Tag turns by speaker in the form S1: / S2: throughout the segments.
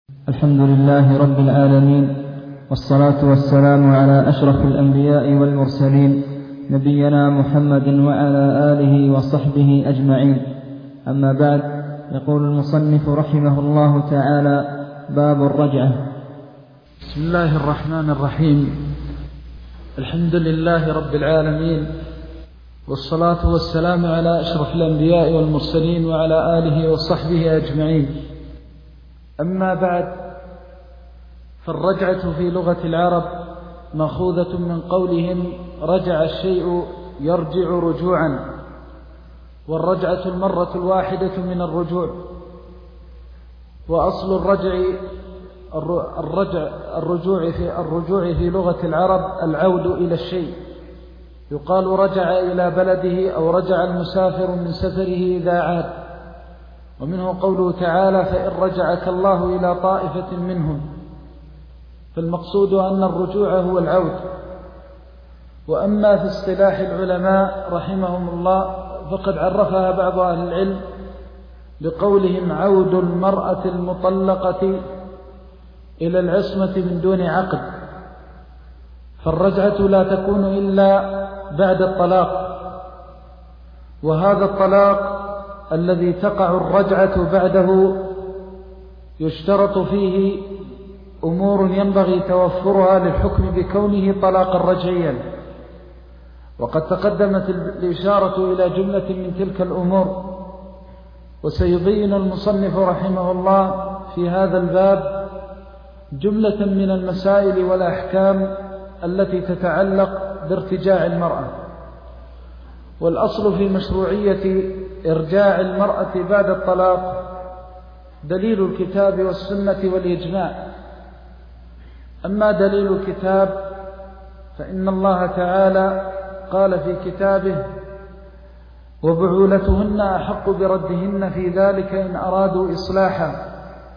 S1: الحمد لله رب العالمين، والصلاة والسلام على أشرف الأنبياء والمرسلين، نبينا محمد وعلى آله وصحبه أجمعين. أما بعد، يقول المصنف رحمه الله تعالى: باب الرجعة.
S2: بسم الله الرحمن الرحيم. الحمد لله رب العالمين، والصلاة والسلام على أشرف الأنبياء والمرسلين وعلى آله وصحبه أجمعين. أما بعد، فالرجعة في لغة العرب مأخوذة من قولهم رجع الشيء يرجع رجوعا، والرجعة المرة الواحدة من الرجوع. وأصل الرجوع في لغة العرب العود إلى الشيء، يقال رجع إلى بلده أو رجع المسافر من سفره إذا عاد. ومنه قوله تعالى: فإن رجعك الله إلى طائفة منهم. فالمقصود أن الرجوع هو العود. وأما في اصطلاح العلماء رحمهم الله فقد عرفها بعض أهل العلم بقولهم: عود المرأة المطلقة إلى العصمة من دون عقد. فالرجعة لا تكون إلا بعد الطلاق، وهذا الطلاق الذي تقع الرجعة بعده يشترط فيه أمور ينبغي توفرها للحكم بكونه طلاقا رجعيا، وقد تقدمت الإشارة إلى جملة من تلك الأمور. وسيبين المصنف رحمه الله في هذا الباب جملة من المسائل والأحكام التي تتعلق بارتجاع المرأة. والأصل في مشروعية إرجاع المرأة بعد الطلاق دليل الكتاب والسنة والإجماع. أما دليل الكتاب فإن الله تعالى قال في كتابه: وبعولتهن أحق بردهن في ذلك إن أرادوا إصلاحا.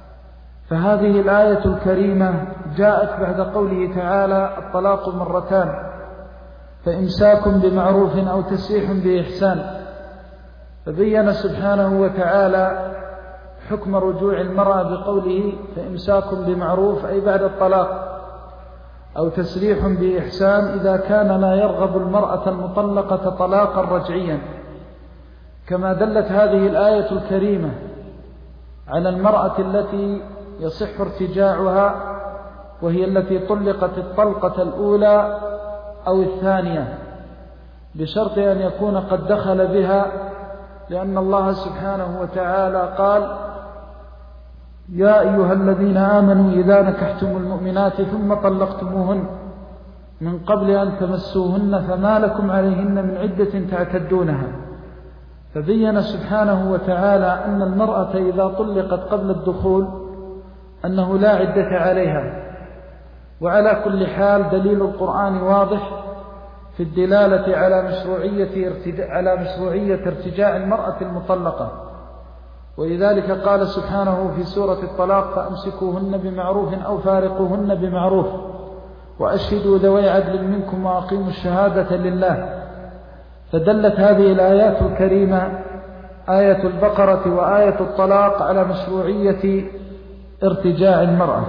S2: فهذه الآية الكريمة جاءت بعد قوله تعالى: الطلاق مرتان، فإمساك بمعروف أو تسريح بإحسان. فبين سبحانه وتعالى حكم رجوع المرأة بقوله: فإمساك بمعروف، أي بعد الطلاق، أو تسريح بإحسان إذا كان لا يرغب المرأة المطلقة طلاقا رجعيا. كما دلت هذه الآية الكريمة على المرأة التي يصح ارتجاعها، وهي التي طلقت الطلقة الأولى أو الثانية، بشرط أن يكون قد دخل بها، لأن الله سبحانه وتعالى قال: يا أيها الذين آمنوا إذا نكحتم المؤمنات ثم طلقتموهن من قبل أن تمسوهن فما لكم عليهن من عدة تعتدونها. فبين سبحانه وتعالى أن المرأة إذا طلقت قبل الدخول أنه لا عدة عليها. وعلى كل حال دليل القرآن واضح في الدلالة على مشروعية ارتجاع المرأة المطلقة. ولذلك قال سبحانه في سورة الطلاق: فأمسكوهن بمعروف أو فارقوهن بمعروف وأشهدوا ذوي عدل منكم وأقيموا الشهادة لله. فدلت هذه الآيات الكريمة، آية البقرة وآية الطلاق، على مشروعية ارتجاع المرأة.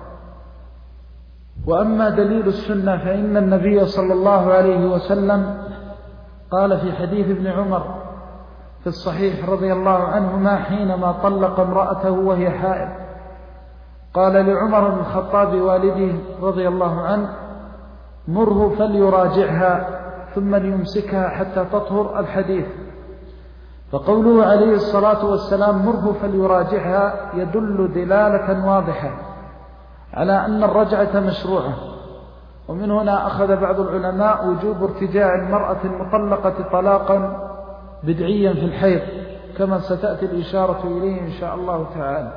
S2: وأما دليل السنة فإن النبي صلى الله عليه وسلم قال في حديث ابن عمر في الصحيح رضي الله عنهما حينما طلق امرأته وهي حائض، قال لعمر بن الخطاب والده رضي الله عنه: مره فليراجعها ثم ليمسكها حتى تطهر. الحديث. فقوله عليه الصلاة والسلام مره فليراجعها يدل دلالة واضحة على أن الرجعة مشروعة. ومن هنا أخذ بعض العلماء وجوب ارتجاع المرأة المطلقة طلاقا بدعيا في الحيض، كما ستأتي الإشارة إليه إن شاء الله تعالى.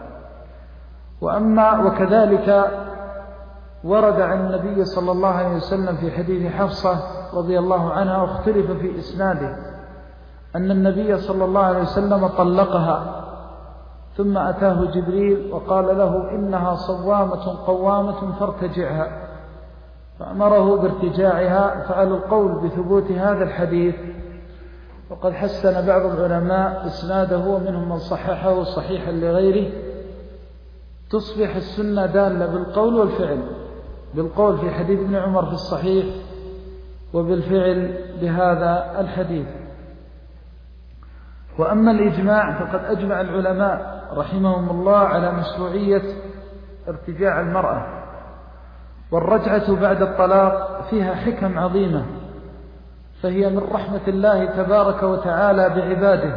S2: وكذلك ورد عن النبي صلى الله عليه وسلم في حديث حفصة رضي الله عنها، واختلف في إسناده، أن النبي صلى الله عليه وسلم طلقها ثم أتاه جبريل وقال له: إنها صوامة قوامة فارتجعها، فأمره بارتجاعها. فعلى القول بثبوت هذا الحديث وقد حسن بعض العلماء إسناده، ومنهم من صححه صحيحا لغيره، تصبح السنة دالة بالقول والفعل، بالقول في حديث ابن عمر في الصحيح، وبالفعل بهذا الحديث. وأما الإجماع فقد أجمع العلماء رحمهم الله على مشروعية ارتجاع المرأة، والرجعة بعد الطلاق فيها حكم عظيمة، فهي من رحمة الله تبارك وتعالى بعباده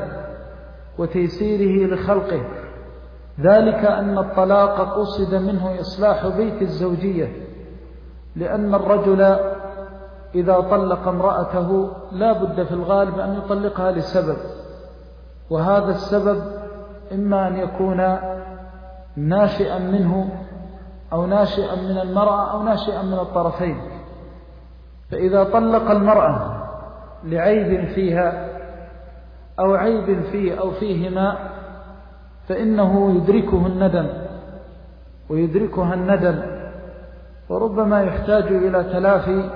S2: وتيسيره لخلقه، ذلك أن الطلاق قصد منه إصلاح بيت الزوجية، لأن الرجل إذا طلق امرأته لا بد في الغالب أن يطلقها لسبب، وهذا السبب إما أن يكون ناشئا منه أو ناشئا من المرأة أو ناشئا من الطرفين. فإذا طلق المرأة لعيب فيها أو عيب فيه أو فيهما فإنه يدركه الندم ويدركها الندم، وربما يحتاج إلى تلافي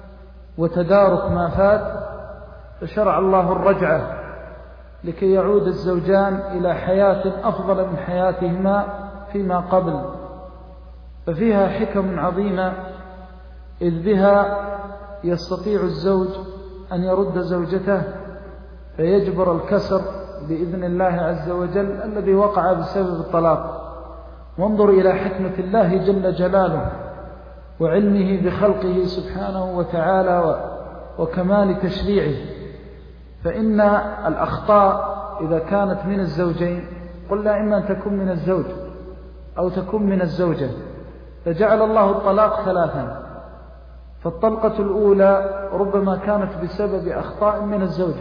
S2: وتدارك ما فات، فشرع الله الرجعة لكي يعود الزوجان إلى حياة أفضل من حياتهما فيما قبل. ففيها حكم عظيمة، إذ بها يستطيع الزوج أن يرد زوجته فيجبر الكسر بإذن الله عز وجل الذي وقع بسبب الطلاق. وانظر إلى حكمة الله جل جلاله وعلمه بخلقه سبحانه وتعالى وكمال تشريعه، فإن الأخطاء إذا كانت من الزوجين قلنا إما أن تكون من الزوج أو تكون من الزوجة، فجعل الله الطلاق ثلاثا، فالطلقة الأولى ربما كانت بسبب أخطاء من الزوجة،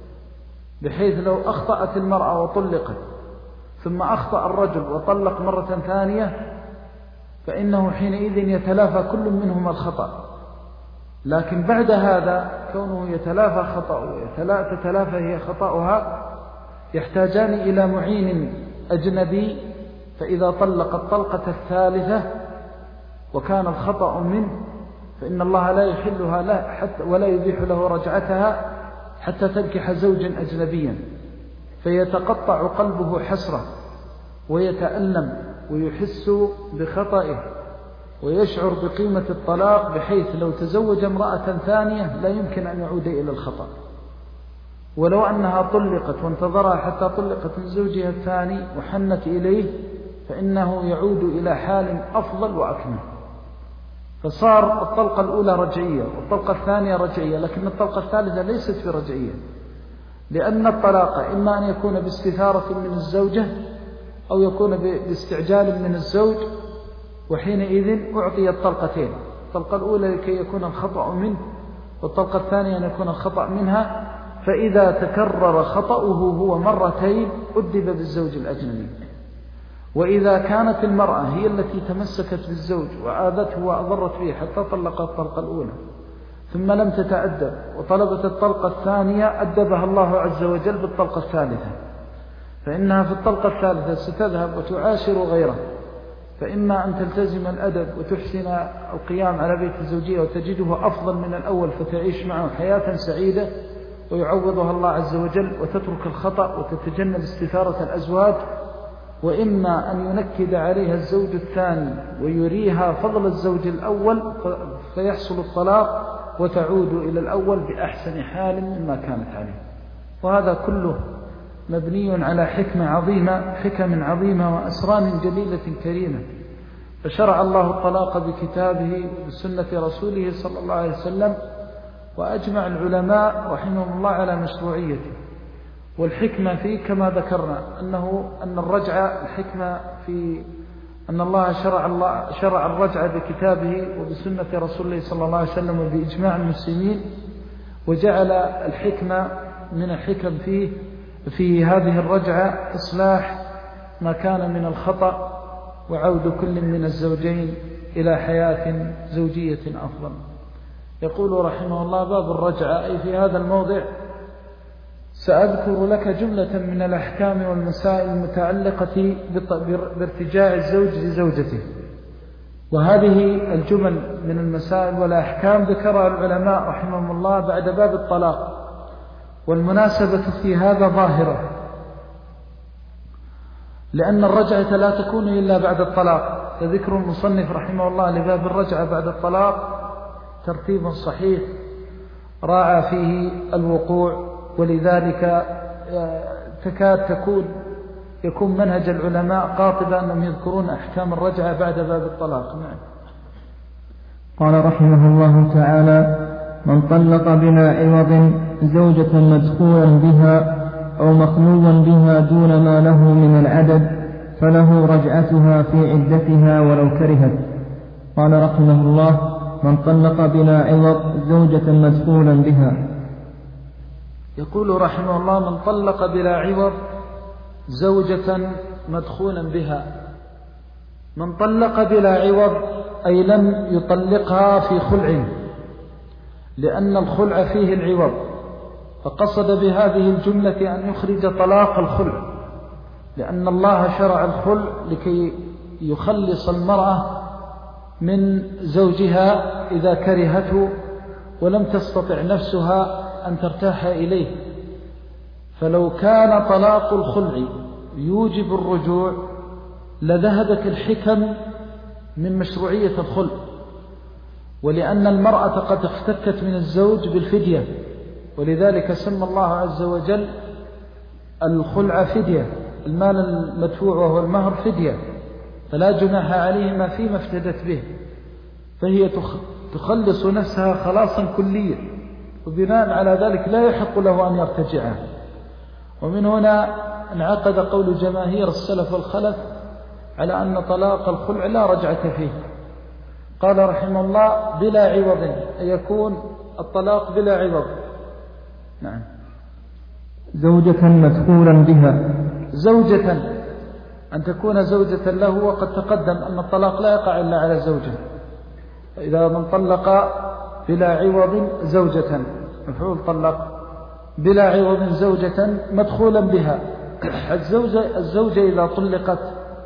S2: بحيث لو أخطأت المرأة وطلقت ثم أخطأ الرجل وطلق مرة ثانية فإنه حينئذ يتلافى كل منهما الخطأ. لكن بعد هذا كونه يتلافى خطأه تتلافى هي خطأها، يحتاجان إلى معين أجنبي، فإذا طلق الطلقة الثالثة وكان الخطأ منه فإن الله لا يحلها له حتى ولا يبيح له رجعتها حتى تنكح زوجا أجنبيا، فيتقطع قلبه حسرة ويتألم ويحس بخطئه ويشعر بقيمة الطلاق، بحيث لو تزوج امرأة ثانية لا يمكن أن يعود إلى الخطأ، ولو أنها طلقت وانتظرها حتى طلقت من زوجها الثاني وحنت إليه فإنه يعود إلى حال أفضل وأكمل. فصار الطلقة الأولى رجعية والطلقة الثانية رجعية، لكن الطلقة الثالثة ليست برجعية، لأن الطلاق إما أن يكون باستثارة من الزوجة أو يكون باستعجال من الزوج، وحينئذ أعطي الطلقتين، الطلقة الأولى لكي يكون الخطأ منه، والطلقة الثانية أن يكون الخطأ منها. فإذا تكرر خطأه هو مرتين أدب بالزوج الأجنبي. وإذا كانت المرأة هي التي تمسكت بالزوج وآذته وأضرت به حتى طلقت الطلقة الأولى ثم لم تتأدب وطلبت الطلقة الثانية، أدبها الله عز وجل بالطلقة الثالثة، فإنها في الطلقة الثالثة ستذهب وتعاشر غيره، فإما أن تلتزم الأدب وتحسن القيام على بيت الزوجية وتجده أفضل من الأول فتعيش معه حياة سعيدة ويعوضها الله عز وجل وتترك الخطأ وتتجنب استثارة الأزواج، وإما أن ينكد عليها الزوج الثاني ويريها فضل الزوج الأول فيحصل الطلاق وتعود إلى الأول بأحسن حال مما كانت عليه. وهذا كله مبني على حكمة عظيمة، حكم عظيمة وأسرار جليلة كريمة. فشرع الله الطلاق بكتابه وبسنة رسوله صلى الله عليه وسلم، وأجمع العلماء رحمهم الله على مشروعيته. والحكمة فيه كما ذكرنا أن الرجعة الحكمة في أن الله شرع الرجعة بكتابه وبسنة رسوله صلى الله عليه وسلم وبإجماع المسلمين، وجعل الحكمة من الحكم في هذه الرجعة إصلاح ما كان من الخطأ وعود كل من الزوجين إلى حياة زوجية أفضل. يقول رحمه الله: باب الرجعة، أي في هذا الموضع سأذكر لك جملة من الأحكام والمسائل المتعلقة بارتجاع الزوج لزوجته. وهذه الجمل من المسائل والأحكام ذكرها العلماء رحمهم الله بعد باب الطلاق، والمناسبة في هذا ظاهرة، لأن الرجعة لا تكون إلا بعد الطلاق. فذكر المصنف رحمه الله لباب الرجعة بعد الطلاق ترتيب صحيح راعى فيه الوقوع، ولذلك تكاد يكون منهج العلماء قاطبة أنهم يذكرون أحكام الرجعة بعد باب الطلاق. نعم.
S1: قال رحمه الله تعالى: من طلق بلا عوض زوجة مدخولا بها أو مخلوا بها دون ما له من العدد فله رجعتها في عدتها ولو كرهت. قال رحمه الله: من طلق بلا عوض زوجة مدخولا بها.
S2: يقول رحمه الله: من طلق بلا عوض زوجة مدخولا بها. من طلق بلا عوض أي لم يطلقها في خلع، لأن الخلع فيه العوض، فقصد بهذه الجملة أن يخرج طلاق الخلع، لأن الله شرع الخلع لكي يخلص المرأة من زوجها إذا كرهته ولم تستطع نفسها أن ترتاح إليه. فلو كان طلاق الخلع يوجب الرجوع لذهبت الحكم من مشروعية الخلع، ولأن المرأة قد افتكت من الزوج بالفدية، ولذلك سمى الله عز وجل الخلع فدية، المال المدفوع وهو المهر فدية، فلا جناح عليهما فيما افتدت به، فهي تخلص نفسها خلاصا كليا، وبناء على ذلك لا يحق له أن يرتجعها. ومن هنا انعقد قول جماهير السلف والخلف على أن طلاق الخلع لا رجعة فيه. قال رحمه الله: بلا عوض، أن يكون الطلاق بلا عوض. نعم.
S1: زوجة مدخولا بها،
S2: زوجة أن تكون زوجة له، وقد تقدم أن الطلاق لا يقع إلا على زوجة. إذا من طلق بلا عوض زوجة، مفعول طلق بلا عوض زوجة مدخولا بها. الزوجة إذا طلقت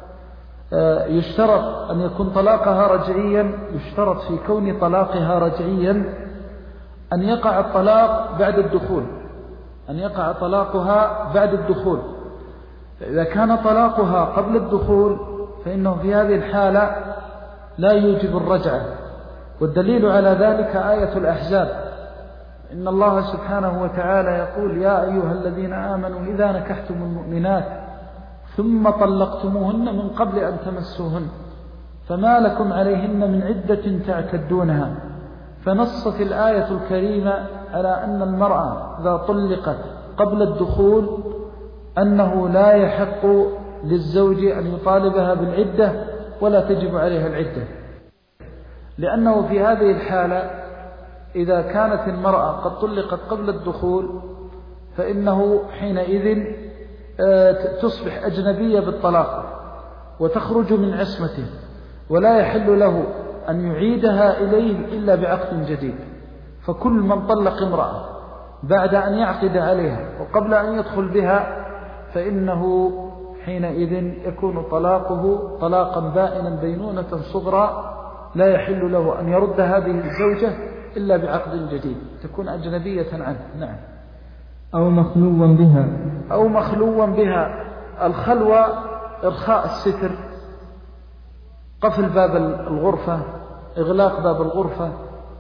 S2: يشترط أن يكون طلاقها رجعيا، يشترط في كون طلاقها رجعيا أن يقع الطلاق بعد الدخول، أن يقع طلاقها بعد الدخول. فإذا كان طلاقها قبل الدخول فإنه في هذه الحالة لا يوجب الرجعة، والدليل على ذلك آية الأحزاب، إن الله سبحانه وتعالى يقول: يا أيها الذين آمنوا إذا نكحتم المؤمنات ثم طلقتموهن من قبل أن تمسوهن فما لكم عليهن من عدة تعتدونها. فنصت الآية الكريمة على أن المرأة إذا طلقت قبل الدخول أنه لا يحق للزوج أن يطالبها بالعدة ولا تجب عليها العدة، لأنه في هذه الحالة إذا كانت المرأة قد طلقت قبل الدخول فإنه حينئذ تصبح أجنبية بالطلاق وتخرج من عصمته، ولا يحل له أن يعيدها إليه إلا بعقد جديد. فكل من طلق امرأة بعد أن يعقد عليها وقبل أن يدخل بها فإنه حينئذ يكون طلاقه طلاقا بائنا بينونة صغرى، لا يحل له أن يرد هذه الزوجة إلا بعقد جديد، تكون أجنبية عنه. نعم.
S1: أو مخلوا بها،
S2: أو مخلوا بها. الخلوة إرخاء الستر، قفل باب الغرفة، إغلاق باب الغرفة.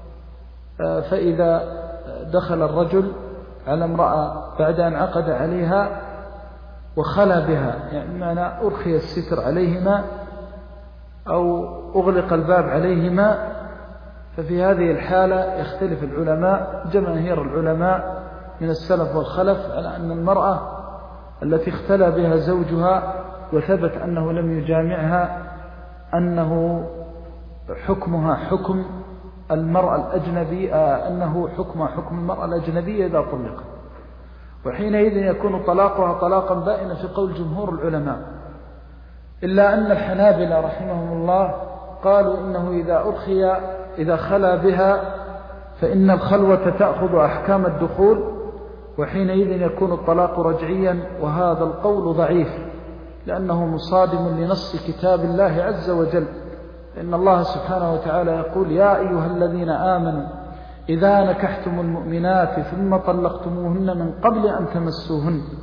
S2: فإذا دخل الرجل على امرأة بعد أن عقد عليها وخلى بها، يعني معنى أرخي الستر عليهما أو أغلق الباب عليهما، ففي هذه الحالة يختلف العلماء، جماهير العلماء من السلف والخلف، على أن المرأة التي اختلى بها زوجها وثبت أنه لم يجامعها أنه حكمها حكم المرأة الأجنبية، أنه حكمها حكم المرأة الأجنبية إذا طلقت، وحينئذ يكون طلاقها طلاقا بائنا في قول جمهور العلماء. إلا أن الحنابلة رحمهم الله قالوا إنه إذا خلى بها فإن الخلوة تأخذ أحكام الدخول، وحينئذ يكون الطلاق رجعيا، وهذا القول ضعيف لأنه مصادم لنص كتاب الله عز وجل. إن الله سبحانه وتعالى يقول: يا أيها الذين آمنوا إذا نكحتم المؤمنات ثم طلقتموهن من قبل أن تمسوهن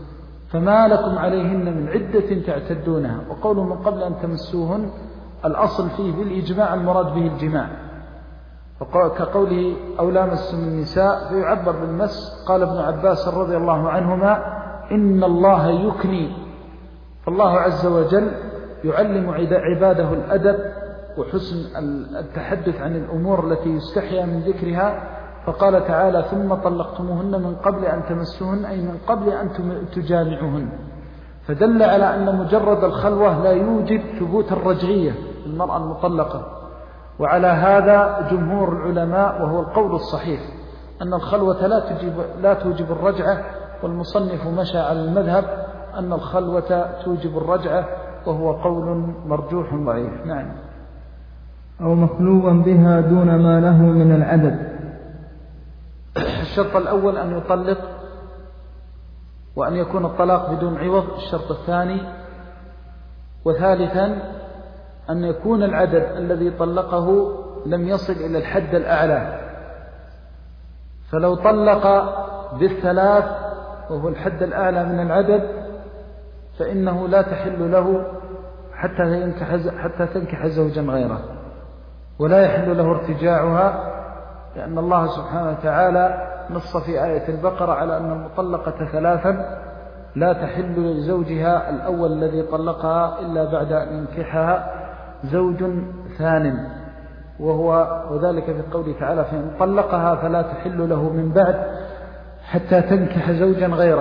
S2: فما لكم عليهن من عدة تعتدونها. وقوله من قبل أن تمسوهن الأصل فيه بالإجماع المراد به الجماع، كقوله أو لامستم النساء فيعبر بالمس. قال ابن عباس رضي الله عنهما إن الله يكني، فالله عز وجل يعلم عباده الأدب وحسن التحدث عن الأمور التي يستحيا من ذكرها، فقال تعالى ثم طلقتموهن من قبل أن تمسوهن، أي من قبل أن تجامعوهن، فدل على أن مجرد الخلوة لا يوجب ثبوت الرجعية للمرأة المطلقة. وعلى هذا جمهور العلماء وهو القول الصحيح أن الخلوة لا توجب الرجعة، والمصنف مشى على المذهب أن الخلوة توجب الرجعة، وهو قول مرجوح ضعيف. نعم.
S1: أو مخلوا بها دون ما له من العدد.
S2: الشرط الأول أن يطلق وأن يكون الطلاق بدون عوض. الشرط الثاني وثالثا أن يكون العدد الذي طلقه لم يصل إلى الحد الأعلى، فلو طلق بالثلاث وهو الحد الأعلى من العدد فإنه لا تحل له حتى تنكح زوجا غيره، ولا يحل له ارتجاعها، لأن الله سبحانه وتعالى نص في آية البقرة على أن المطلقة ثلاثا لا تحل لزوجها الأول الذي طلقها إلا بعد أن ينكحها زوج ثان، وذلك في قوله تعالى فإن طلقها فلا تحل له من بعد حتى تنكح زوجا غيره.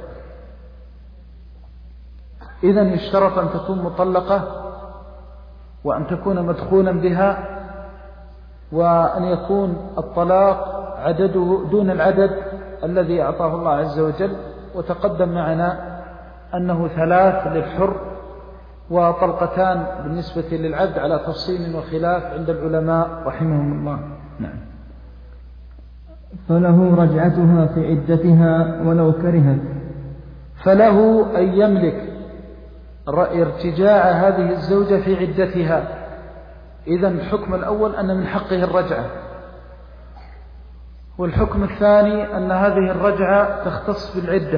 S2: إذن يشترط أن تكون مطلقة وأن تكون مدخولا بها، وأن يكون الطلاق عدده دون العدد الذي أعطاه الله عز وجل. وتقدم معنا أنه ثلاث للحر وطلقتان بالنسبة للعبد على تفصيل وخلاف عند العلماء رحمهم الله. نعم.
S1: فله رجعتها في عدتها ولو كرهت.
S2: فله أن يملك ارتجاع هذه الزوجة في عدتها. إذن الحكم الأول أن من حقه الرجعة، والحكم الثاني أن هذه الرجعة تختص بالعدة،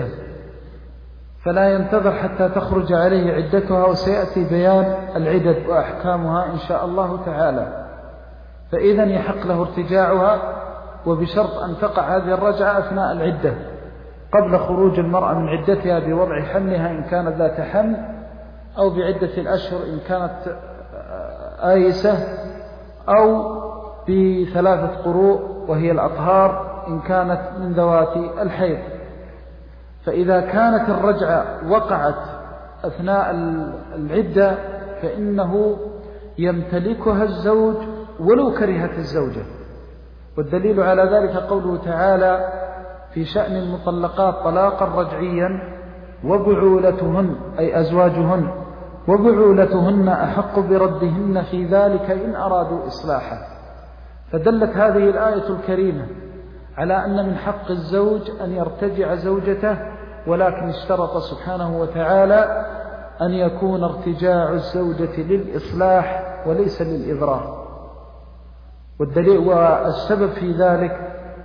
S2: فلا ينتظر حتى تخرج عليه عدتها، وسيأتي بيان العدد وأحكامها إن شاء الله تعالى. فإذن يحق له ارتجاعها، وبشرط أن تقع هذه الرجعة أثناء العدة قبل خروج المرأة من عدتها بوضع حملها إن كانت ذات حمل، أو بعدة الأشهر إن كانت آيسة، أو ب3 قروء وهي الأطهار إن كانت من ذوات الحيض. فإذا كانت الرجعة وقعت أثناء العدة فإنه يمتلكها الزوج ولو كرهت الزوجة. والدليل على ذلك قوله تعالى في شأن المطلقات طلاقا رجعيا وبعولتهن أي أزواجهن وبعولتهن أحق بردهن في ذلك إن أرادوا إصلاحا. فدلت هذه الآية الكريمة على أن من حق الزوج أن يرتجع زوجته، ولكن اشترط سبحانه وتعالى أن يكون ارتجاع الزوجة للإصلاح وليس للإضرار. والدليل والسبب في ذلك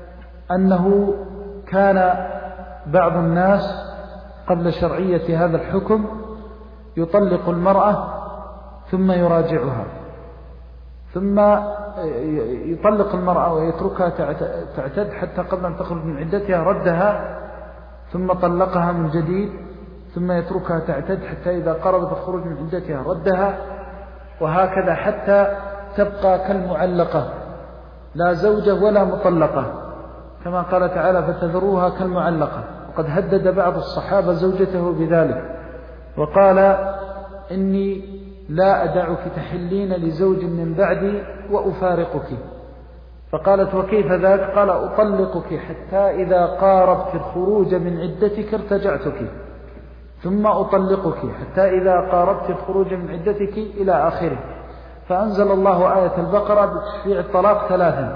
S2: أنه كان بعض الناس قبل شرعية هذا الحكم يطلق المرأة ثم يراجعها، ثم يطلق المرأة ويتركها تعتد حتى قبل أن تخرج من عدتها ردها، ثم طلقها من جديد، ثم يتركها تعتد حتى إذا قربت الخروج من عدتها ردها، وهكذا حتى تبقى كالمعلقة لا زوجة ولا مطلقة، كما قال تعالى فتذروها كالمعلقة. وقد هدد بعض الصحابة زوجته بذلك وقال إني لا أدعك تحلين لزوج من بعدي وأفارقك. فقالت وكيف ذاك؟ قال أطلقك حتى إذا قاربت الخروج من عدتك ارتجعتك، ثم أطلقك حتى إذا قاربت الخروج من عدتك إلى آخره. فأنزل الله آية البقرة بتشريع الطلاق 3،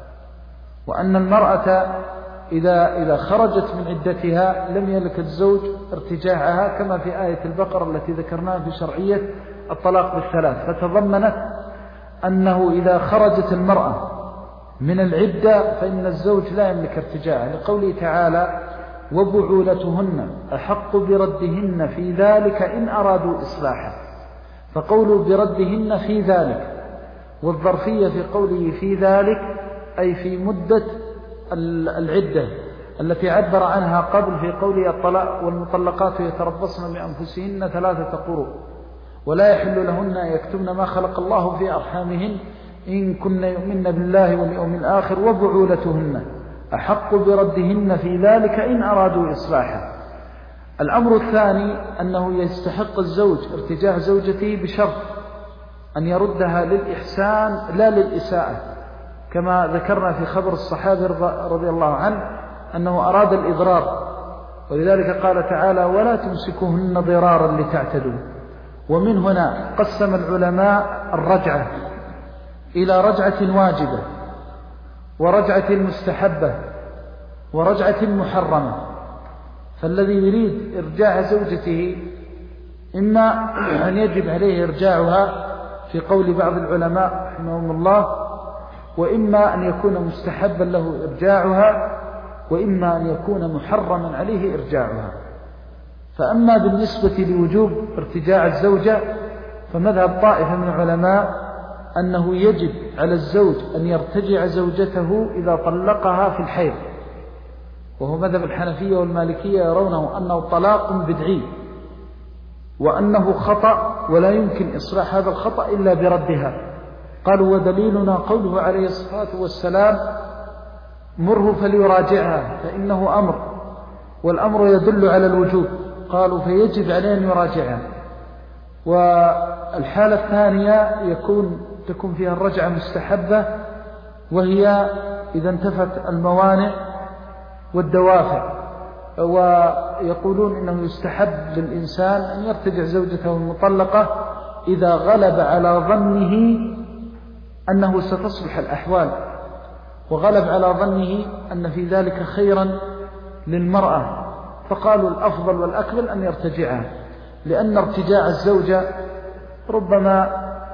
S2: وأن المرأة إذا خرجت من عدتها لم يملك الزوج ارتجاعها، كما في آية البقرة التي ذكرناها في شرعية الطلاق بالثلاث. فتضمنت أنه إذا خرجت المرأة من العدة فإن الزوج لا يملك ارتجاعها، لقوله تعالى وبعولتهن أحق بردهن في ذلك إن أرادوا إصلاحا. فقولوا بردهن في ذلك، والظرفية في قوله في ذلك أي في مدة العدة التي عبر عنها قبل في قوله الطلاق والمطلقات يتربصن بأنفسهن 3 قروء ولا يحل لهن أن يكتمن ما خلق الله في أرحامهن إن كن يؤمن بالله واليوم الآخر وبعولتهن أحق بردهن في ذلك إن أرادوا إصلاحا. الأمر الثاني أنه يستحق الزوج ارتجاع زوجته بشرط أن يردها للإحسان لا للإساءة، كما ذكرنا في خبر الصحابي رضي الله عنه أنه أراد الإضرار، ولذلك قال تعالى ولا تمسكوهن ضرارا لتعتدوا. ومن هنا قسم العلماء الرجعة إلى رجعة واجبة ورجعة مستحبة ورجعة محرمة. فالذي يريد إرجاع زوجته إما أن يجب عليه إرجاعها في قول بعض العلماء رحمهم الله، وإما أن يكون مستحبا له إرجاعها، وإما أن يكون محرما عليه إرجاعها. فأما بالنسبة لوجوب ارتجاع الزوجة فمذهب طائفة من العلماء أنه يجب على الزوج أن يرتجع زوجته إذا طلقها في الحيض، وهو مذهب الحنفية والمالكية يرونه أنه طلاق بدعي وأنه خطأ ولا يمكن إصلاح هذا الخطأ إلا بردها. قالوا ودليلنا قوله عليه الصلاة والسلام مره فليراجعها فإنه أمر، والأمر يدل على الوجوب. قالوا فيجب عليه أن يراجعها. والحالة الثانية تكون فيها الرجعة مستحبة، وهي إذا انتفت الموانع والدوافع. ويقولون إنه يستحب للإنسان أن يرتجع زوجته المطلقة إذا غلب على ظنه أنه ستصلح الأحوال، وغلب على ظنه أن في ذلك خيرا للمرأة، فقالوا الأفضل والأكمل أن يرتجعها، لأن ارتجاع الزوجة ربما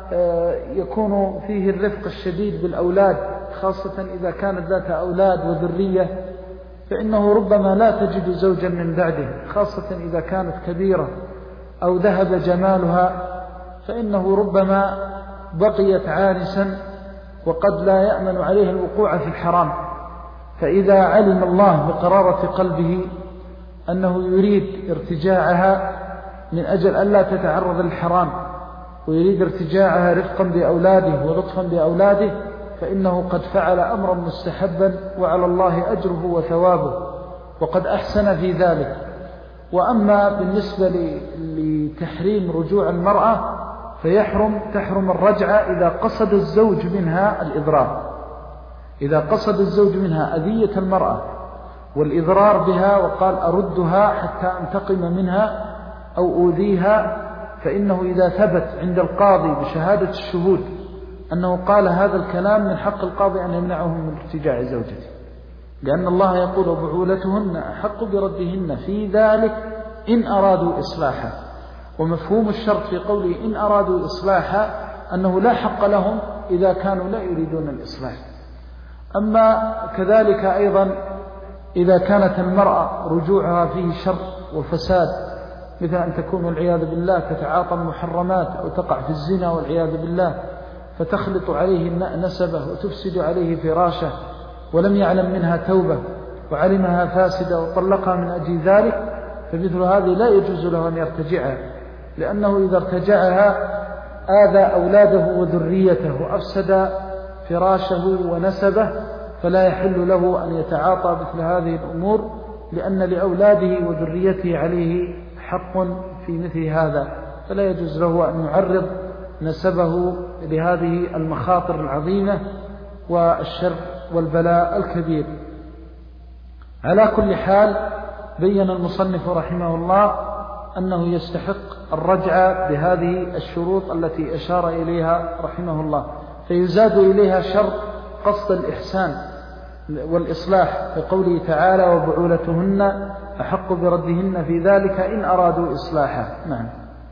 S2: يكون فيه الرفق الشديد بالأولاد، خاصة إذا كانت ذات أولاد وذرية، فإنه ربما لا تجد زوجا من بعده، خاصة إذا كانت كبيرة أو ذهب جمالها، فإنه ربما بقيت عانسا وقد لا يأمن عليه الوقوع في الحرام. فإذا علم الله بقرارة قلبه أنه يريد ارتجاعها من أجل أن لا تتعرض للحرام، ويريد ارتجاعها رفقا بأولاده ولطفا بأولاده، فإنه قد فعل أمرا مستحبا وعلى الله أجره وثوابه، وقد أحسن في ذلك. وأما بالنسبة لتحريم رجوع المرأة تحرم الرجعة إذا قصد الزوج منها الإضرار، إذا قصد الزوج منها أذية المرأة والإضرار بها وقال أردها حتى أنتقم منها أو أوذيها، فإنه إذا ثبت عند القاضي بشهادة الشهود أنه قال هذا الكلام من حق القاضي أن يمنعه من ارتجاع زوجته، لأن الله يقول وبعولتهن أحق بردهن في ذلك إن أرادوا إصلاحا. ومفهوم الشرط في قوله إن أرادوا إصلاحا أنه لا حق لهم إذا كانوا لا يريدون الإصلاح. أما كذلك أيضا إذا كانت المرأة رجوعها فيه شر وفساد، مثل أن تكون والعياذ بالله تتعاطى المحرمات أو تقع في الزنا والعياذ بالله، فتخلط عليه نسبه وتفسد عليه فراشه ولم يعلم منها توبة وعلمها فاسدة وطلقها من أجل ذلك، فمثل هذه لا يجوز له أن يرتجعها، لأنه إذا ارتجعها آذى أولاده وذريته وأفسد فراشه ونسبه، فلا يحل له أن يتعاطى مثل هذه الأمور، لأن لأولاده وذريته عليه حق في مثل هذا، فلا يجوز له أن يعرض نسبه لهذه المخاطر العظيمة والشر والبلاء الكبير. على كل حال بين المصنف رحمه الله أنه يستحق الرجعة بهذه الشروط التي أشار إليها رحمه الله، فيزاد إليها شرط قصد الإحسان والإصلاح في قوله تعالى وبعولتهن أحق بردهن في ذلك إن أرادوا إصلاحا. نعم.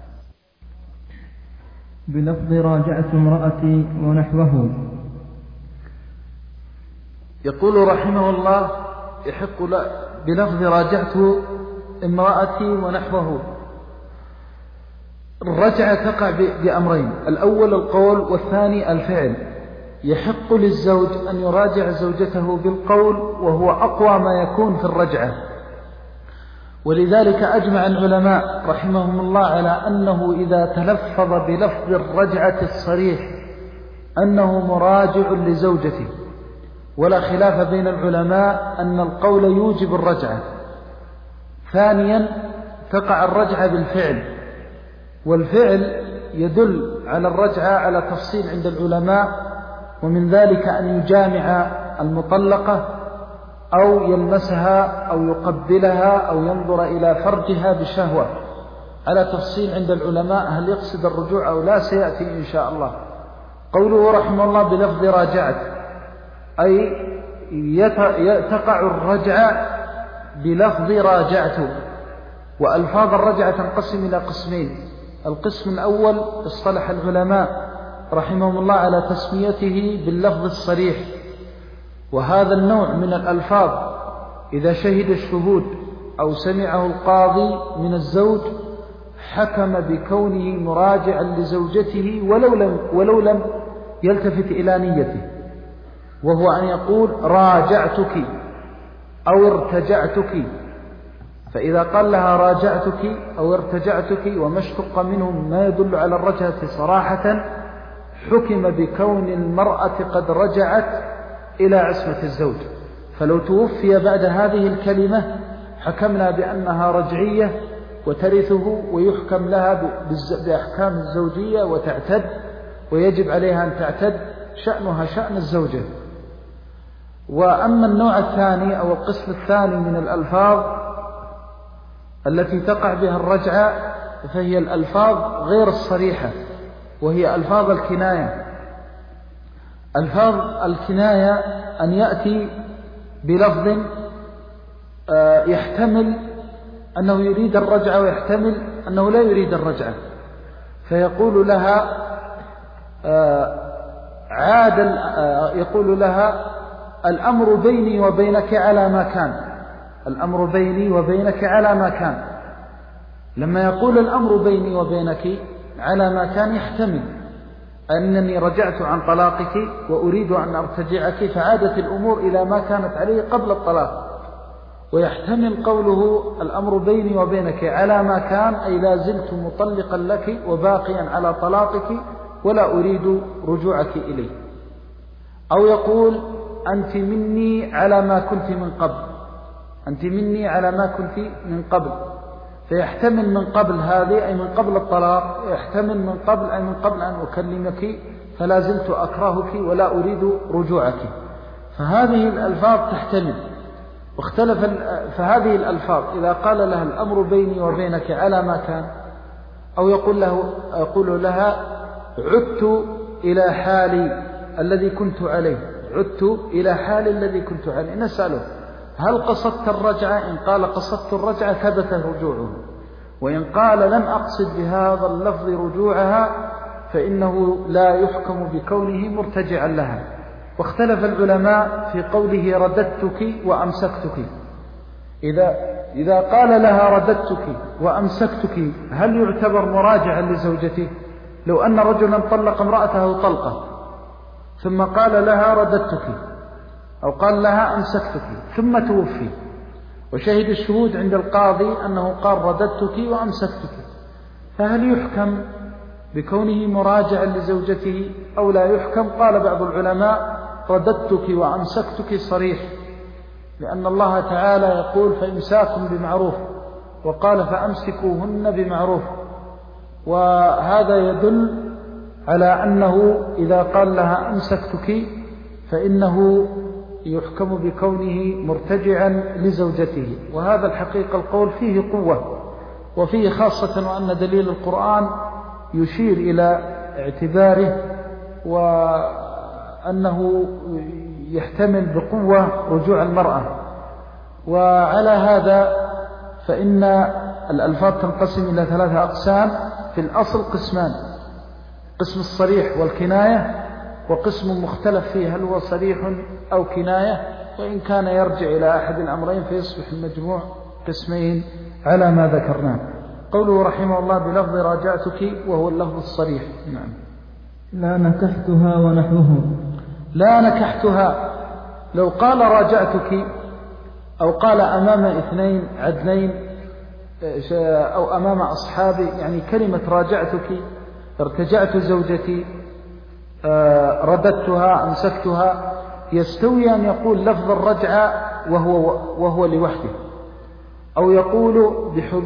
S1: بلفظ راجعت امرأتي ونحوه.
S2: يقول رحمه الله يحق بلفظ راجعت امرأتي ونحوه. الرجعة تقع بأمرين: الأول القول والثاني الفعل. يحق للزوج أن يراجع زوجته بالقول وهو أقوى ما يكون في الرجعة، ولذلك أجمع العلماء رحمهم الله على أنه إذا تلفظ بلفظ الرجعة الصريح أنه مراجع لزوجته، ولا خلاف بين العلماء أن القول يوجب الرجعة. ثانيا تقع الرجعة بالفعل، والفعل يدل على الرجعة على تفصيل عند العلماء، ومن ذلك أن يجامع المطلقة أو يلمسها أو يقبلها أو ينظر إلى فرجها بشهوة، على تفصيل عند العلماء هل يقصد الرجوع أو لا، سيأتي إن شاء الله. قوله رحمه الله بلفظ راجعت، أي تقع الرجعة بلفظ راجعت. وألفاظ الرجعة تنقسم إلى قسمين: القسم الأول اصطلح العلماء رحمهم الله على تسميته باللفظ الصريح، وهذا النوع من الألفاظ إذا شهد الشهود أو سمعه القاضي من الزوج حكم بكونه مراجعا لزوجته ولو لم يلتفت إلى نيته، وهو أن يقول راجعتك أو ارتجعتك. فإذا قال لها راجعتك أو ارتجعتك وما اشتق منه ما يدل على الرجعة صراحة، حكم بكون المرأة قد رجعت إلى عصمة الزوج. فلو توفي بعد هذه الكلمة حكمنا بأنها رجعية وترثه، ويحكم لها بأحكام الزوجية وتعتد، ويجب عليها أن تعتد، شأنها شأن الزوجة. وأما النوع الثاني أو القسم الثاني من الألفاظ التي تقع بها الرجعة فهي الألفاظ غير الصريحة، وهي ألفاظ الكناية. ألفاظ الكناية أن يأتي بلفظ يحتمل أنه يريد الرجعة ويحتمل أنه لا يريد الرجعة، فيقول لها يقول لها الأمر بيني وبينك على ما كان، الأمر بيني وبينك على ما كان. لما يقول الأمر بيني وبينك على ما كان يحتمل أنني رجعت عن طلاقك وأريد أن أرتجعك، فعادت الأمور إلى ما كانت عليه قبل الطلاق. ويحتمل قوله الأمر بيني وبينك على ما كان أي لا زلت مطلقا لك وباقيا على طلاقك ولا أريد رجوعك إليه. أو يقول أنت مني على ما كنت من قبل، أنت مني على ما كنت من قبل، فيحتمل من قبل هذه أي من قبل الطلاق، يحتمل من قبل أي من قبل أن أكلمك فلا زلت أكرهك ولا أريد رجوعك. فهذه الألفاظ تحتمل. فهذه الألفاظ إذا قال لها الأمر بيني وبينك على ما كان، أو يقول لها عدت إلى حالي الذي كنت عليه، عدت إلى حالي الذي كنت عليه، نسأله هل قصدت الرجعة؟ إن قال قصدت الرجعة ثبت رجوعه، وإن قال لم أقصد بهذا اللفظ رجوعها فإنه لا يحكم بكونه مرتجعا لها. واختلف العلماء في قوله رددتك وأمسكتك. إذا قال لها رددتك وأمسكتك هل يعتبر مراجعا لزوجته؟ لو أن رجلا طلق امرأته طلقة ثم قال لها رددتك أو قال لها أمسكتك ثم توفي، وشهد الشهود عند القاضي أنه قال رددتك وأمسكتك، فهل يحكم بكونه مراجعا لزوجته أو لا يحكم؟ قال بعض العلماء رددتك وأمسكتك صريح، لأن الله تعالى يقول فإمساك بمعروف، وقال فأمسكوهن بمعروف، وهذا يدل على أنه إذا قال لها أمسكتك فإنه يحكم بكونه مرتجعا لزوجته. وهذا الحقيقة القول فيه قوة، وفيه خاصة وأن دليل القرآن يشير إلى اعتباره وأنه يحتمل بقوة رجوع المرأة. وعلى هذا فإن الألفاظ تنقسم إلى 3 أقسام في الأصل: قسمان: قسم الصريح والكناية، وقسم مختلف فيه هل هو صريح أو كناية، وإن كان يرجع إلى أحد الأمرين فيصبح المجموع قسمين على ما ذكرناه. قوله رحمه الله بلفظ راجعتك وهو اللفظ الصريح. نعم.
S1: لا نكحتها ونحوه.
S2: لا نكحتها لو قال راجعتك أو قال أمام اثنين عدلين أو أمام أصحابي، يعني كلمة راجعتك ارتجعت زوجتي رددتها أمسكتها، يستوي أن يقول لفظ الرجعة وهو لوحده، أو يقول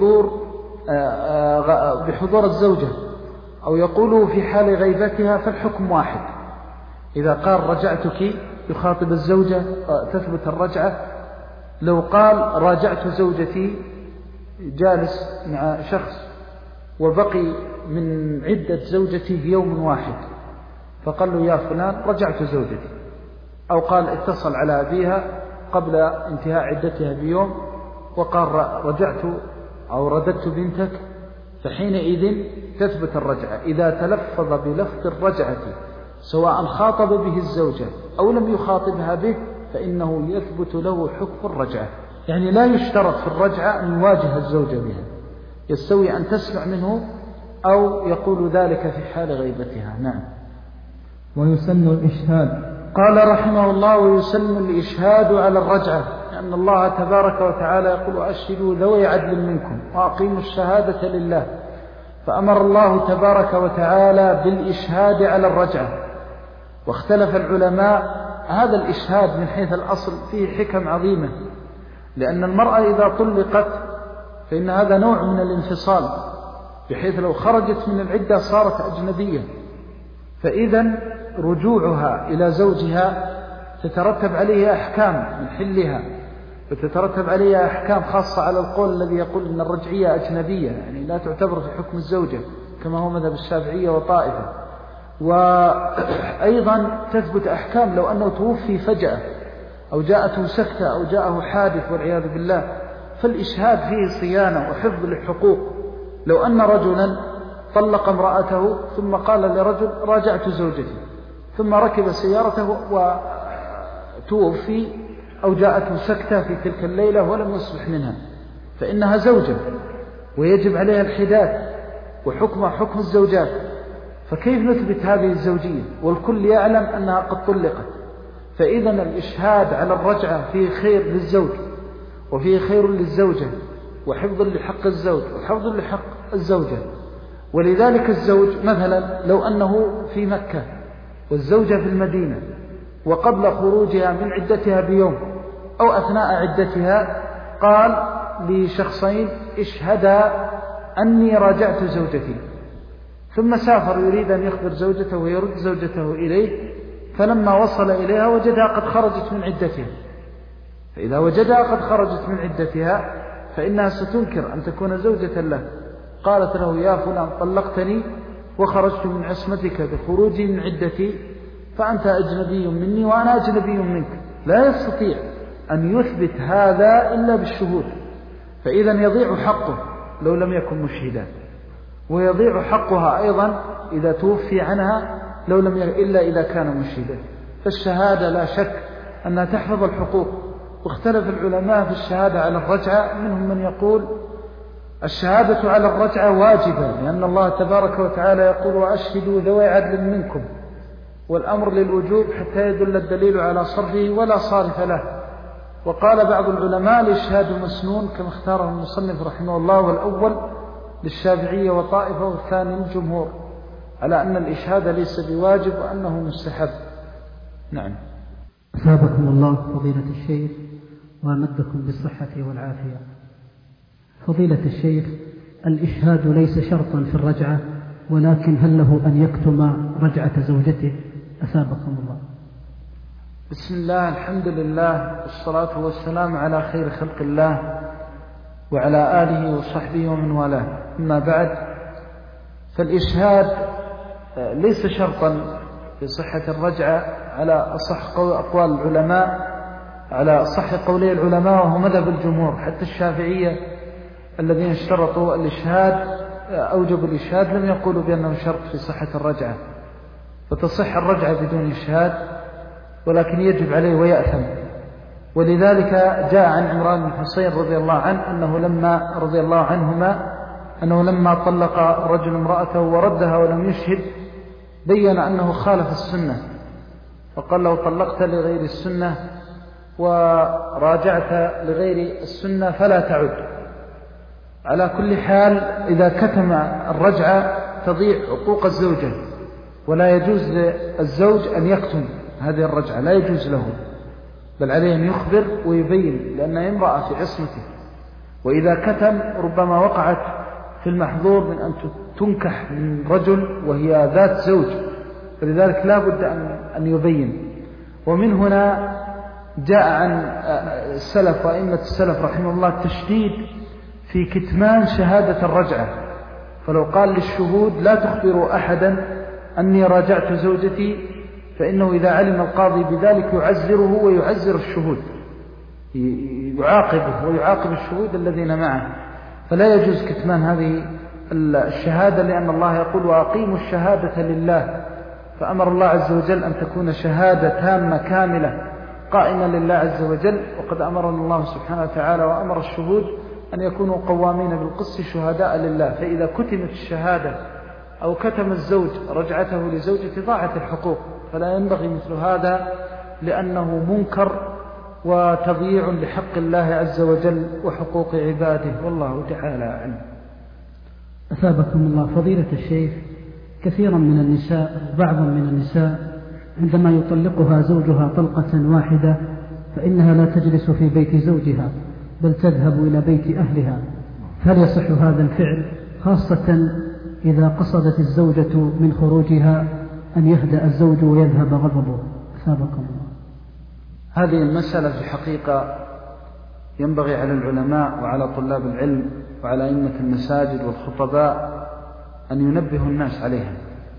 S2: بحضور الزوجة، أو يقول في حال غيبتها، فالحكم واحد. إذا قال رجعتك يخاطب الزوجة تثبت الرجعة. لو قال راجعت زوجتي جالس مع شخص وبقي من عدة زوجتي يوم واحد فقال له يا فلان رجعت زوجتي، أو قال اتصل على أبيها قبل انتهاء عدتها بيوم وقال رجعت أو رددت بنتك، فحينئذ تثبت الرجعة. إذا تلفظ بلفظ الرجعة سواء خاطب به الزوجة أو لم يخاطبها به فإنه يثبت له حكم الرجعة. يعني لا يشترط في الرجعة أن يواجه الزوجة بها، يستوي أن تسمع منه أو يقول ذلك في حال غيبتها. نعم.
S1: ويسن الإشهاد.
S2: قال رحمه الله ويسن الإشهاد على الرجعة، لأن الله تبارك وتعالى يقول أشهدوا ذوي عدل منكم وأقيموا الشهادة لله، فأمر الله تبارك وتعالى بالإشهاد على الرجعة. واختلف العلماء هذا الإشهاد من حيث الأصل فيه حكم عظيمة، لأن المرأة إذا طلقت فإن هذا نوع من الانفصال، بحيث لو خرجت من العدة صارت أجنبية، فإذا رجوعها إلى زوجها تترتب عليه أحكام من حلها، وتترتب عليها أحكام خاصة على القول الذي يقول أن الرجعية أجنبية، يعني لا تعتبر في حكم الزوجة كما هو مذهب الشافعية وطائفة. وأيضا تثبت أحكام لو أنه توفي فجأة أو جاءته سكتة أو جاءه حادث والعياذ بالله، فالإشهاد فيه صيانة وحفظ للحقوق. لو أن رجلا طلق امرأته ثم قال لرجل راجعت زوجتي، ثم ركب سيارته وتوفي أو جاءته سكتة في تلك الليلة ولم يصبح منها، فإنها زوجة ويجب عليها الحداد وحكم حكم الزوجات، فكيف نثبت هذه الزوجية والكل يعلم أنها قد طلقت؟ فإذا الإشهاد على الرجعة فيه خير للزوج وفيه خير للزوجة وحفظ لحق الزوج وحفظ لحق الزوجة. ولذلك الزوج مثلا لو أنه في مكة والزوجة في المدينة وقبل خروجها من عدتها بيوم أو أثناء عدتها قال لشخصين اشهدا أني راجعت زوجتي، ثم سافر يريد أن يخبر زوجته ويرد زوجته إليه، فلما وصل إليها وجدها قد خرجت من عدتها، فإذا وجدها قد خرجت من عدتها فإنها ستنكر أن تكون زوجة له. قالت له يا فلان طلقتني وخرجت من عصمتك بخروجي من عدتي، فأنت أجنبي مني وأنا أجنبي منك. لا يستطيع أن يثبت هذا إلا بالشهود، فإذا يضيع حقه لو لم يكن مشهدا، ويضيع حقها أيضا إذا توفي عنها لو لم إلا إذا كان مشهدا. فالشهادة لا شك أنها تحفظ الحقوق. واختلف العلماء في الشهادة على الرجعة، منهم من يقول الشهادة على الرجعة واجبة، لأن الله تبارك وتعالى يقول وأشهدوا ذوي عدل منكم، والأمر للوجوب حتى يدل الدليل على صرفه ولا صارف له. وقال بعض العلماء الإشهاد مسنون كما اختاره المصنف رحمه الله، والأول للشافعية وطائفة والثاني الجمهور، على أن الإشهاد ليس بواجب وأنه مستحب. نعم.
S3: أثابكم الله فضيلة الشيخ وأمدكم بالصحة والعافية. فضيلة الشيخ، الإشهاد ليس شرطا في الرجعة، ولكن هل له أن يكتم رجعة زوجته؟ أثابكم الله.
S2: بسم الله، الحمد لله، والصلاة والسلام على خير خلق الله وعلى آله وصحبه ومن والاه. أما بعد، فالإشهاد ليس شرطا في صحة الرجعة على أصح أقوال العلماء، على أصح قولي العلماء، وهو مذهب الجمهور. حتى الشافعية الذين اشترطوا الإشهاد أوجبوا الإشهاد لم يقولوا بأنه شرط في صحة الرجعة، فتصح الرجعة بدون إشهاد، ولكن يجب عليه ويأثم ولذلك جاء عن عمران بن حسين رضي الله عنهما أنه لما طلق رجل امرأته وردها ولم يشهد بين أنه خالف السنة، فقال له طلقت لغير السنة وراجعت لغير السنة فلا تعد. على كل حال إذا كتم الرجعة تضيع حقوق الزوجة، ولا يجوز للزوج أن يكتم هذه الرجعة، لا يجوز له، بل عليه أن يخبر ويبين، لأنها امرأة في عصمته. وإذا كتم ربما وقعت في المحظور من أن تنكح من رجل وهي ذات زوج، فلذلك لا بد أن يبين. ومن هنا جاء عن السلف وأئمة السلف رحمه الله التشديد في كتمان شهادة الرجعة، فلو قال للشهود لا تخبروا أحدا أني راجعت زوجتي، فإنه إذا علم القاضي بذلك يعزره ويعزر الشهود، يعاقبه ويعاقب الشهود الذين معه. فلا يجوز كتمان هذه الشهادة، لأن الله يقول وأقيموا الشهادة لله، فأمر الله عز وجل أن تكون شهادة تامة كاملة قائمة لله عز وجل. وقد أمرنا الله سبحانه وتعالى وأمر الشهود أن يكونوا قوامين بالقسط شهداء لله. فإذا كتمت الشهادة أو كتم الزوج رجعته لزوجته ضاعت الحقوق، فلا ينبغي مثل هذا، لأنه منكر وتضييع لحق الله عز وجل وحقوق عباده، والله تعالى أعلم.
S3: أثابكم الله فضيلة الشيخ، كثيرا من النساء بعضا من النساء عندما يطلقها زوجها طلقة واحدة فإنها لا تجلس في بيت زوجها بل تذهب إلى بيت أهلها، هل يصح هذا الفعل، خاصة إذا قصدت الزوجة من خروجها أن يهدأ الزوج ويذهب غضبه؟ أثابكم الله.
S2: هذه المسألة في الحقيقة ينبغي على العلماء وعلى طلاب العلم وعلى أئمة المساجد والخطباء أن ينبهوا الناس عليها،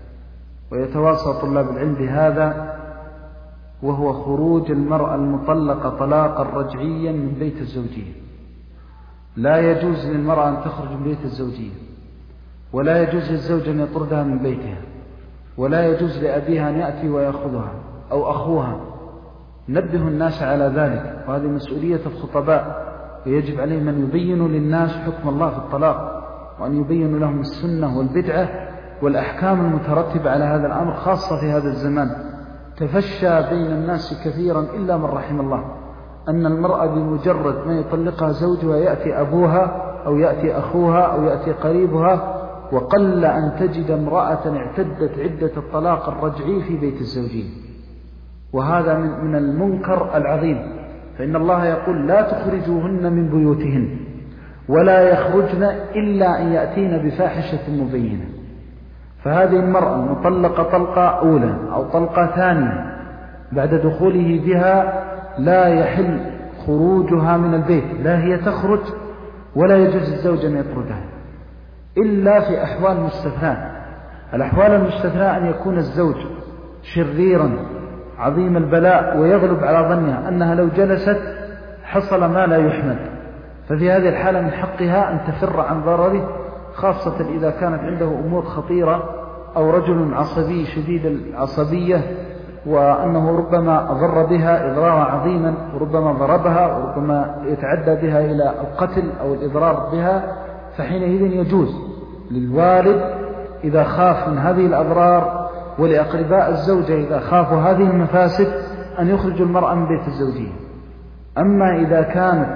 S2: ويتواصى طلاب العلم بهذا، وهو خروج المرأة المطلقة طلاقا رجعيا من بيت الزوجية. لا يجوز للمرأة أن تخرج من بيت الزوجية، ولا يجوز للزوج أن يطردها من بيتها، ولا يجوز لأبيها أن يأتي ويأخذها أو أخوها. نبه الناس على ذلك، وهذه مسؤولية الخطباء، ويجب عليهم أن يبينوا للناس حكم الله في الطلاق، وأن يبينوا لهم السنة والبدعة والأحكام المترتبة على هذا الأمر، خاصة في هذا الزمان. تفشى بين الناس كثيرا إلا من رحم الله أن المرأة بمجرد ما يطلقها زوجها يأتي أبوها أو يأتي أخوها أو يأتي قريبها، وقل أن تجد امرأة اعتدت عدة الطلاق الرجعي في بيت الزوجين، وهذا من المنكر العظيم. فإن الله يقول لا تخرجوهن من بيوتهن ولا يخرجن إلا أن يأتين بفاحشة مبينة. فهذه المرأة المطلقة طلقة أولى أو طلقة ثانية بعد دخوله بها لا يحل خروجها من البيت، لا هي تخرج ولا يجوز الزوج أن يطردها إلا في أحوال مستثناء. الأحوال المستثناء أن يكون الزوج شريرا عظيم البلاء ويغلب على ظنها أنها لو جلست حصل ما لا يحمد، ففي هذه الحالة من حقها أن تفر عن ضرره، خاصة إذا كانت عنده أمور خطيرة أو رجل عصبي شديد العصبية، وأنه ربما أضر بها إضرارا عظيما، وربما ضربها، وربما يتعدى بها إلى القتل أو الإضرار بها. فحينئذ يجوز للوالد إذا خاف من هذه الأضرار، ولأقرباء الزوجة إذا خافوا هذه المفاسد، أن يخرجوا المرأة من بيت الزوجية. أما إذا كانت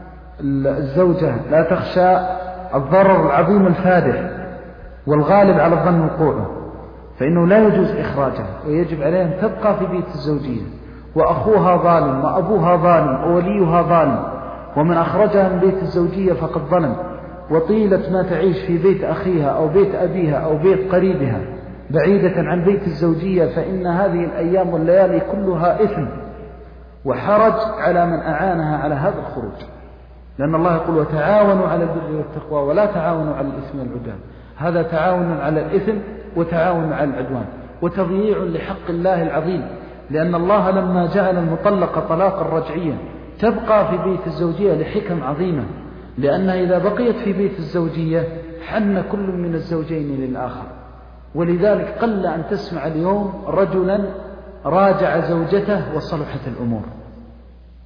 S2: الزوجة لا تخشى الضرر العظيم الفادح والغالب على الظن وقوعه، فإنه لا يجوز إخراجها، ويجب عليها أن تبقى في بيت الزوجية، وأخوها ظالم وأبوها ظالم ووليها ظالم، ومن أخرجها من بيت الزوجية فقد ظلم. وطيلة ما تعيش في بيت أخيها أو بيت أبيها أو بيت قريبها بعيدة عن بيت الزوجية، فإن هذه الأيام والليالي كلها إثم وحرج على من أعانها على هذا الخروج، لأن الله يقول وتعاونوا على البر والتقوى ولا تعاونوا على الإثم والعدوان. هذا تعاون على الإثم وتعاون على العدوان، وتضييع لحق الله العظيم، لأن الله لما جعل المطلقة طلاقا رجعيا تبقى في بيت الزوجية لحكم عظيمة، لأنها إذا بقيت في بيت الزوجية حن كل من الزوجين للآخر. ولذلك قل أن تسمع اليوم رجلا راجع زوجته وصلحت الأمور،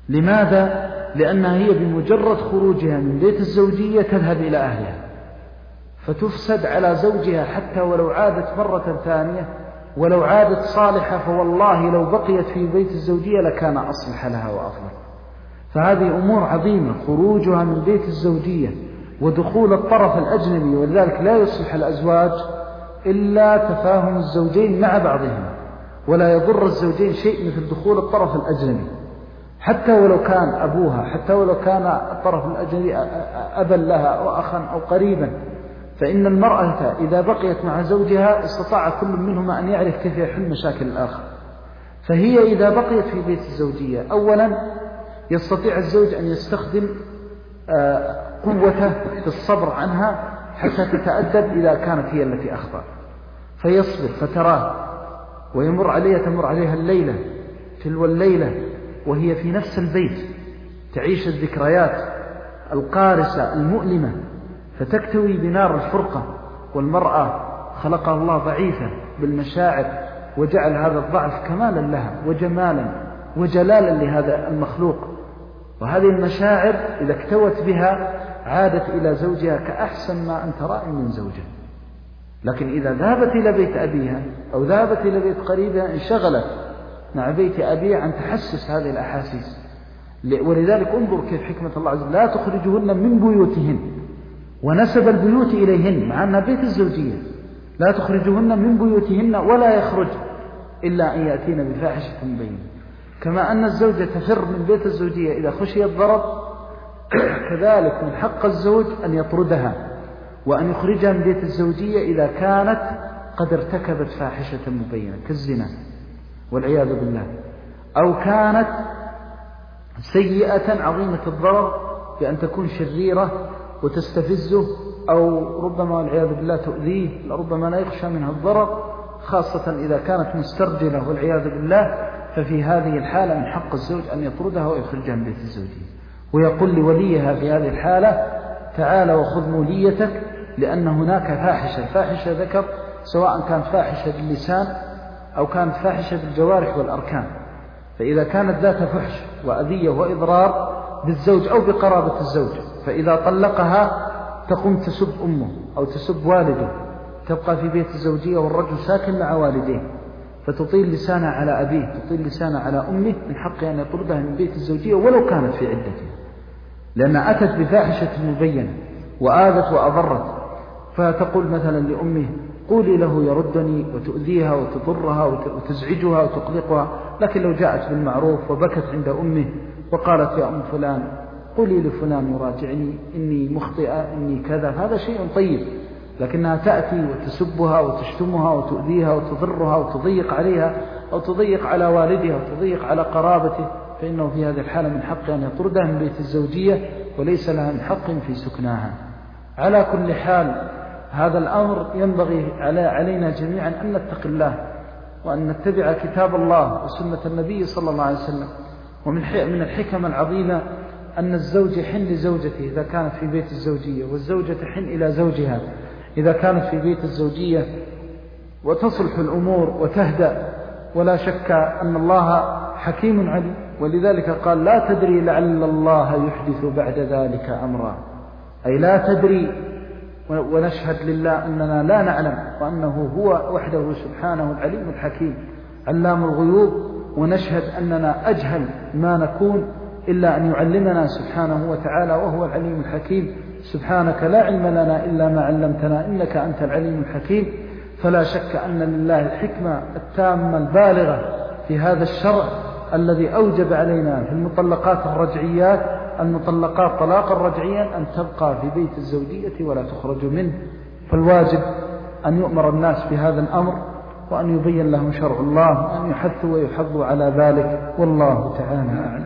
S2: لماذا؟ لأنها هي بمجرد خروجها من بيت الزوجية تذهب إلى أهلها فتفسد على زوجها، حتى ولو عادت مرة ثانية ولو عادت صالحة، فوالله لو بقيت في بيت الزوجية لكان أصلح لها وأفضل. فهذه أمور عظيمة، خروجها من بيت الزوجية ودخول الطرف الأجنبي، ولذلك لا يصلح الأزواج إلا تفاهم الزوجين مع بعضهم، ولا يضر الزوجين شيء مثل دخول الطرف الأجنبي، حتى ولو كان أبوها، حتى ولو كان الطرف الأجنبي أبا لها أو أخا أو قريبا. فإن المرأة إذا بقيت مع زوجها استطاع كل منهما أن يعرف كيف يحل مشاكل الآخر. فهي إذا بقيت في بيت الزوجية أولا يستطيع الزوج أن يستخدم قوته في الصبر عنها حتى تتأدب إذا كانت هي التي أخطأ، فيصبر فتراه، ويمر عليها تمر عليها الليلة تلو الليلة وهي في نفس البيت تعيش الذكريات القارسة المؤلمة، فتكتوي بنار الفرقة. والمرأة خلقها الله ضعيفة بالمشاعر، وجعل هذا الضعف كمالا لها وجمالا وجلالا لهذا المخلوق، وهذه المشاعر إذا اكتوت بها عادت إلى زوجها كأحسن ما أنت رأي من زوجها. لكن إذا ذهبت إلى بيت أبيها أو ذهبت إلى بيت قريبها انشغلت مع بيت أبيها عن تحسس هذه الأحاسيس. ولذلك انظر كيف حكمة الله عز وجل، لا تخرجهن من بيوتهن، ونسب البيوت إليهن مع أنها بيت الزوجية، لا تخرجهن من بيوتهن ولا يخرج إلا أن يأتين بفاحشة مبينة. كما أن الزوجة تفر من بيت الزوجية إذا خشي الضرر، كذلك من حق الزوج أن يطردها وأن يخرجها من بيت الزوجية إذا كانت قد ارتكبت فاحشة مبينة كالزنا والعياذ بالله، أو كانت سيئة عظيمة الضرر بأن تكون شريرة وتستفزه، أو ربما والعياذ بالله تؤذيه، لربما لا يخشى منها الضرر، خاصة إذا كانت مسترجلة والعياذ بالله. ففي هذه الحالة من حق الزوج أن يطردها ويخرجها من بيت الزوجية، ويقول لوليها في هذه الحالة تعال وخذ موليتك، لأن هناك فاحشة. الفاحشة ذكر سواء كانت فاحشة باللسان أو كانت فاحشة بالجوارح والأركان. فإذا كانت ذات فحش وأذية وإضرار بالزوج أو بقرابة الزوج، فإذا طلقها تقوم تسب أمه أو تسب والده، تبقى في بيت الزوجية والرجل ساكن مع والديه، فتطيل لسانها على أبيه، تطيل لسانها على أمه، من حقها أن يطردها من بيت الزوجية ولو كانت في عدتها، لأنها أتت بفاحشة مبينة وآذت وأضرت. فتقول مثلا لأمه قولي له يردني، وتؤذيها وتضرها وتزعجها وتقلقها. لكن لو جاءت بالمعروف وبكت عند أمه وقالت يا أم فلان قولي لفلان يراجعني إني مخطئة إني كذا، هذا شيء طيب. لكنها تأتي وتسبها وتشتمها وتؤذيها وتضرها وتضيق عليها أو تضيق على والدها وتضيق على قرابته، فإنه في هذه الحالة من حقها أن يطردها من بيت الزوجية وليس لها من حق في سكناها. على كل حال هذا الأمر ينبغي علينا جميعا أن نتقي الله وأن نتبع كتاب الله وسنة النبي صلى الله عليه وسلم. ومن الحكم العظيمة أن الزوج يحن لزوجته إذا كانت في بيت الزوجية، والزوجة تحن إلى زوجها إذا كانت في بيت الزوجية، وتصلح الأمور وتهدأ. ولا شك أن الله حكيم عليم، ولذلك قال لا تدري لعل الله يحدث بعد ذلك أمرا، أي لا تدري، ونشهد لله أننا لا نعلم، وأنه هو وحده سبحانه العليم الحكيم علام الغيوب. ونشهد أننا أجهل ما نكون إلا أن يعلمنا سبحانه وتعالى وهو العليم الحكيم. سبحانك لا علم لنا إلا ما علمتنا إنك أنت العليم الحكيم. فلا شك أن لله الحكمة التامة البالغة في هذا الشرع الذي أوجب علينا في المطلقات الرجعيات، المطلقات طلاقا رجعيا، أن تبقى في بيت الزوجية ولا تخرج منه. فالواجب أن يؤمر الناس بهذا الأمر، وأن يبين لهم شرع الله، وأن يحثوا ويحضوا على ذلك، والله تعالى أعلم.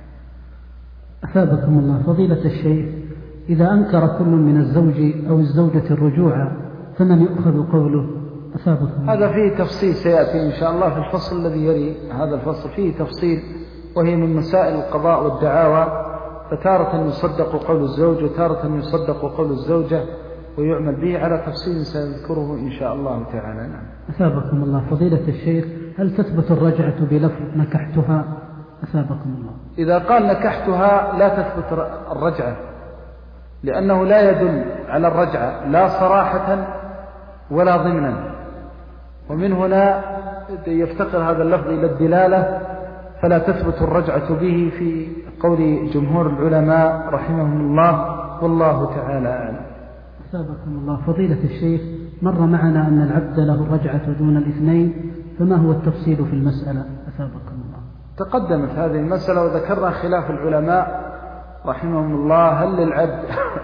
S3: أثابكم الله فضيلة الشيخ، إذا أنكر كل من الزوج أو الزوجة الرجوع فمن يؤخذ قوله؟ أثابكم
S2: هذا فيه تفصيل سيأتي إن شاء الله في الفصل الذي يلي هذا الفصل، فيه تفصيل، وهي من مسائل القضاء والدعاوى. فتارة يصدق قول الزوج وتارة يصدق قول الزوجة، ويعمل به على تفصيل سيذكره إن شاء الله تعالى.
S3: أثابكم الله فضيلة الشيخ، هل تثبت الرجعة بلفظ نكحتها أثابكم الله.
S2: إذا قال نكحتها لا تثبت الرجعة، لأنه لا يدل على الرجعة لا صراحة ولا ضمنا، ومن هنا يفتقر هذا اللفظ إلى الدلالة، فلا تثبت الرجعة به في قول جمهور العلماء رحمهم الله، والله تعالى أعلم.
S3: أثابكم الله. فضيلة الشيخ، مر معنا أن العبد له الرجعة دون الاثنين، فما هو التفصيل في المسألة؟ أثابكم الله.
S2: تقدمت هذه المسألة وذكرنا خلاف العلماء رحمهم الله، هل للعبد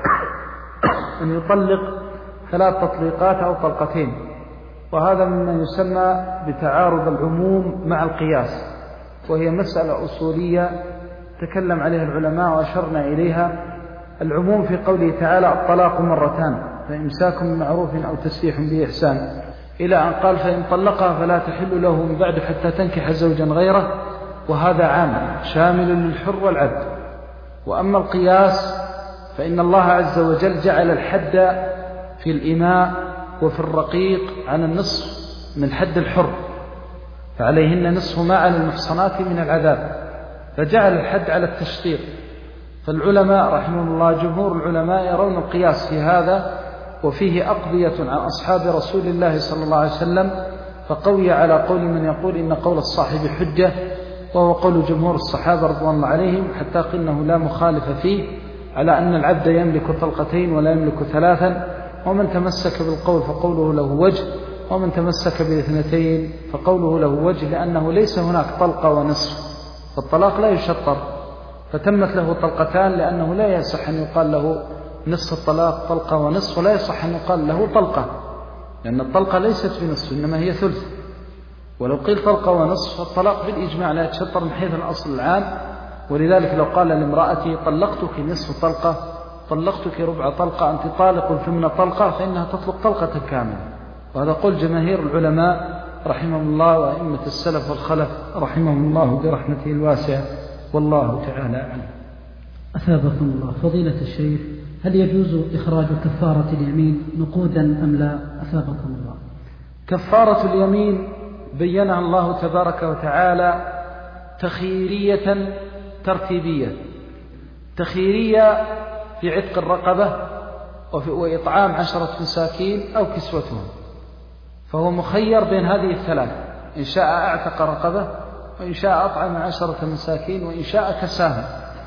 S2: أن يطلق 3 تطليقات أو طلقتين؟ وهذا مما يسمى بتعارض العموم مع القياس، وهي مسألة أصولية تكلم عليها العلماء وأشرنا إليها. العموم في قوله تعالى الطلاق مرتان، فإمساك بمعروف أو تسريح بإحسان، إلى أن قال فإن طلقها فلا تحل له من بعد حتى تنكح زوجا غيره، وهذا عام شامل للحر والعبد. وأما القياس فإن الله عز وجل جعل الحد في الإماء وفي الرقيق على النصف من حد الحر، فعليهن نصف ما على المحصنات من العذاب، فجعل الحد على التشطير. فالعلماء رحمهم الله جمهور العلماء يرون القياس في هذا، وفيه أقضية عن أصحاب رسول الله صلى الله عليه وسلم، فقوي على قول من يقول إن قول الصاحب حجة، وهو قول جمهور الصحابة رضوان الله عليهم، حتى قلنه لا مخالف فيه، على أن العبد يملك طلقتين ولا يملك 3، ومن تمسك بالقول فقوله له وجه، ومن تمسك بالاثنتين فقوله له وجه، لأنه ليس هناك طلقة ونصف، فالطلاق لا يشطر، فتمت له طلقتان، لأنه لا يصح أن يقال له نصف الطلاق طلقة ونصف، ولا يصح أن يقال له طلقة، لأن الطلقة ليست بنصف إنما هي ثلث. ولو قيل طلقة ونصف فالطلاق بالإجماع لا يتشطر من حيث الأصل العام. ولذلك لو قال لامرأتي طلقتك نصف طلقة، طلقتك ربع طلقة، أنت طالق ثمن طلقة، فإنها تطلق طلقة كاملة. وهذا قول جماهير العلماء رحمهم الله وأئمة السلف والخلف رحمهم الله برحمته الواسعة، والله تعالى أعلم.
S3: أثابكم الله. فضيلة الشيخ، هل يجوز إخراج كفارة اليمين نقودا أم لا؟ أثابكم الله.
S2: كفارة اليمين بينها الله تبارك وتعالى تخييرية ترتيبية. تخييرية في عتق الرقبة وإطعام 10 مساكين أو كسوتهم، فهو مخير بين هذه الثلاث، إن شاء أعتق رقبة، وإن شاء أطعم 10 مساكين، وإن شاء كساهم.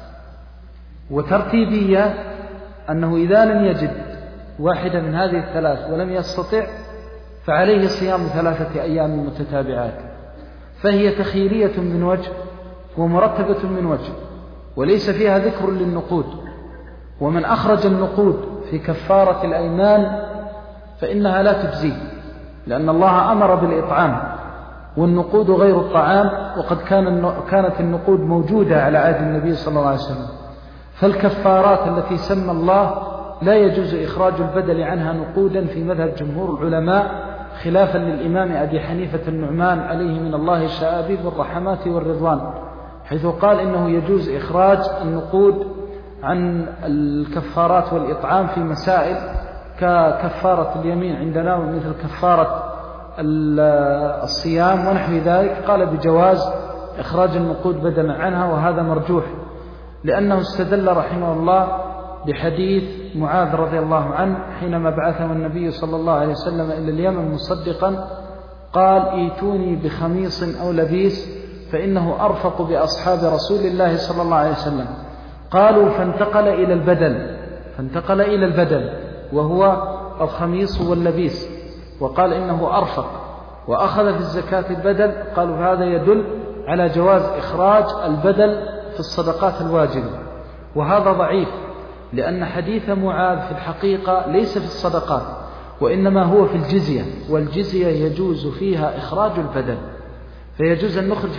S2: وترتيبية أنه إذا لم يجد واحدة من هذه الثلاث ولم يستطع فعليه صيام 3 أيام متتابعات. فهي تخييرية من وجه ومرتبة من وجه، وليس فيها ذكر للنقود. ومن أخرج النقود في كفارة الأيمان فإنها لا تجزي، لأن الله أمر بالإطعام، والنقود غير الطعام، وقد كانت النقود موجودة على عهد النبي صلى الله عليه وسلم. فالكفارات التي سمى الله لا يجوز إخراج البدل عنها نقودا في مذهب جمهور العلماء، خلافا للإمام أبي حنيفة النعمان عليه من الله الشآبيب والرحمات والرضوان، حيث قال إنه يجوز إخراج النقود عن الكفارات والإطعام في مسائل ككفارة اليمين عندنا، ومثل كفارة الصيام ونحو ذلك. قال بجواز إخراج النقود بدلا عنها، وهذا مرجوح، لأنه استدل رحمه الله بحديث معاذ رضي الله عنه حينما بعثه النبي صلى الله عليه وسلم إلى اليمن مصدقا، قال ايتوني بخميص أو لبيس فإنه أرفق بأصحاب رسول الله صلى الله عليه وسلم. قالوا فانتقل إلى البدل وهو الخميص واللبيس، وقال إنه أرفق، وأخذ في الزكاة البدل. قالوا هذا يدل على جواز إخراج البدل في الصدقات الواجبة، وهذا ضعيف، لأن حديث معاذ في الحقيقة ليس في الصدقات، وإنما هو في الجزية، والجزية يجوز فيها إخراج البدل، فيجوز أن نخرج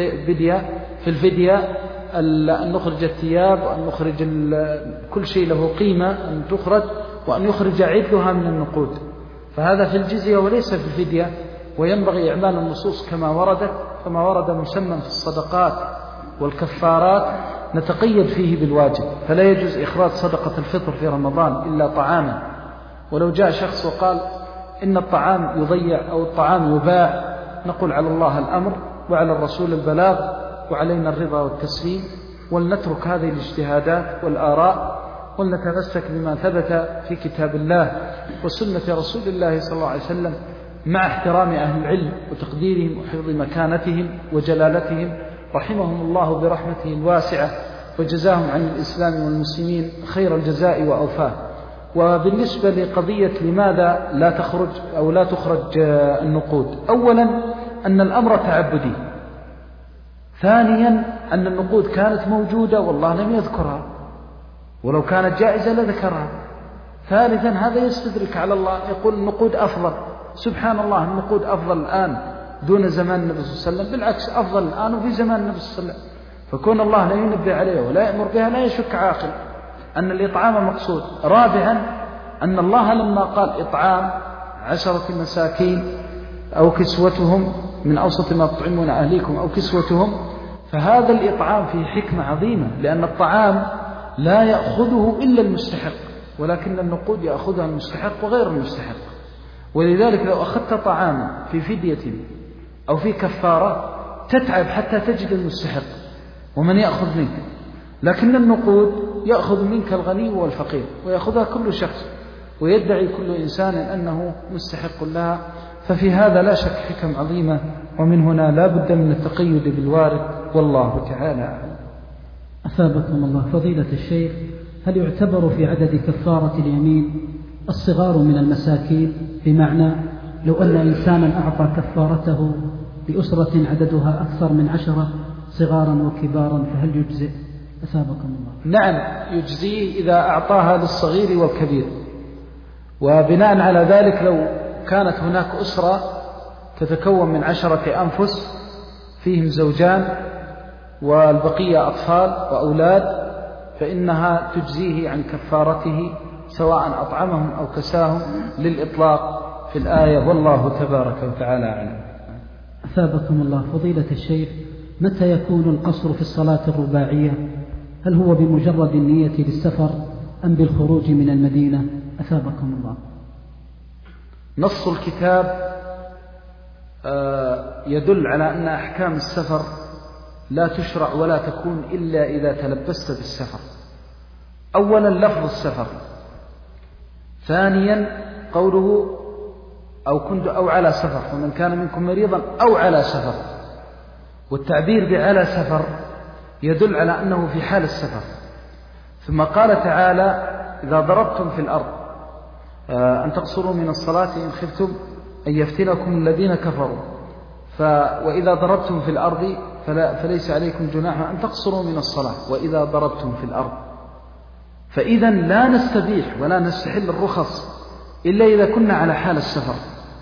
S2: في الفدية أن نخرج الثياب، وأن نخرج كل شيء له قيمة أن تخرج، وأن يخرج عدلها من النقود، فهذا في الجزية وليس في الفدية. وينبغي إعمال النصوص كما ورد مسمى في الصدقات والكفارات نتقيد فيه بالواجب، فلا يجوز إخراج صدقة الفطر في رمضان إلا طعاما. ولو جاء شخص وقال إن الطعام يضيع أو الطعام يباع، نقول على الله الأمر وعلى الرسول البلاغ، وعلينا الرضا والتسليم، ولنترك هذه الاجتهادات والآراء ولنتمسك بما ثبت في كتاب الله وسنة رسول الله صلى الله عليه وسلم، مع احترام أهل العلم وتقديرهم وحفظ مكانتهم وجلالتهم رحمهم الله برحمته الواسعة، وجزاهم عن الإسلام والمسلمين خير الجزاء وأوفاه. وبالنسبة لقضية لماذا لا تخرج النقود، أولا أن الأمر تعبدي، ثانيا أن النقود كانت موجودة والله لم يذكرها، ولو كانت جائزة لذكرها، ثالثا هذا يستدرك على الله، يقول النقود أفضل. سبحان الله، النقود أفضل الآن دون زمان النبي صلى الله عليه وسلم، بالعكس أفضل الآن وفي زمان النبي صلى الله عليه وسلم، فكون الله لا ينبه عليه ولا يأمر بها لا يشك عاقل أن الإطعام مقصود. رابعا أن الله لما قال إطعام 10 مساكين أو كسوتهم من أوسط ما تطعمون أهليكم أو كسوتهم، فهذا الإطعام فيه حكمة عظيمة، لأن الطعام لا يأخذه إلا المستحق، ولكن النقود يأخذها المستحق وغير المستحق. ولذلك لو أخذت طعاما في فدية أو في كفارة تتعب حتى تجد المستحق ومن يأخذ منك، لكن النقود يأخذ منك الغني والفقير ويأخذها كل شخص، ويدعي كل إنسان أنه مستحق لها. ففي هذا لا شك حكم عظيمة، ومن هنا لا بد من التقيد بالوارد، والله تعالى أعلم.
S3: أثابكم الله. فضيلة الشيخ، هل يعتبر في عدد كفارة اليمين الصغار من المساكين؟ بمعنى لو أن إنسانا أعطى كفارته لأسرة عددها أكثر من 10 صغارا وكبارا فهل يجزئ؟ أثابكم الله.
S2: نعم يجزيه إذا أعطاها للصغير والكبير. وبناء على ذلك لو كانت هناك أسرة تتكون من 10 أنفس فيهم زوجان والبقية أطفال وأولاد، فإنها تجزيه عن كفارته سواء أطعمهم أو كساهم للإطلاق في الآية، والله تبارك وتعالى أعلم.
S3: أثابكم الله. فضيلة الشيخ، متى يكون القصر في الصلاة الرباعية؟ هل هو بمجرد النية للسفر أم بالخروج من المدينة؟ أثابكم الله.
S2: نص الكتاب يدل على أن أحكام السفر لا تشرع ولا تكون إلا إذا تلبست بالسفر. أولا لفظ السفر، ثانيا قوله أو على سفر، فمن كان منكم مريضا أو على سفر، والتعبير بعلى سفر يدل على أنه في حال السفر. ثم قال تعالى إذا ضربتم في الأرض أن تقصروا من الصلاة إن خفتم أن يفتنكم الذين كفروا، وإذا ضربتم في الأرض فليس عليكم جناح أن تقصروا من الصلاة وإذا ضربتم في الأرض. فإذا لا نستبيح ولا نستحل الرخص إلا إذا كنا على حال السفر.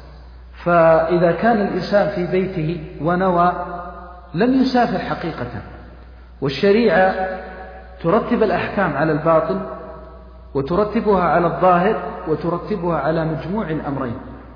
S2: فإذا كان الإنسان في بيته ونوى لم يسافر حقيقة، والشريعة ترتب الأحكام على الباطن وترتبها على الظاهر وترتبها على مجموع الأمرين.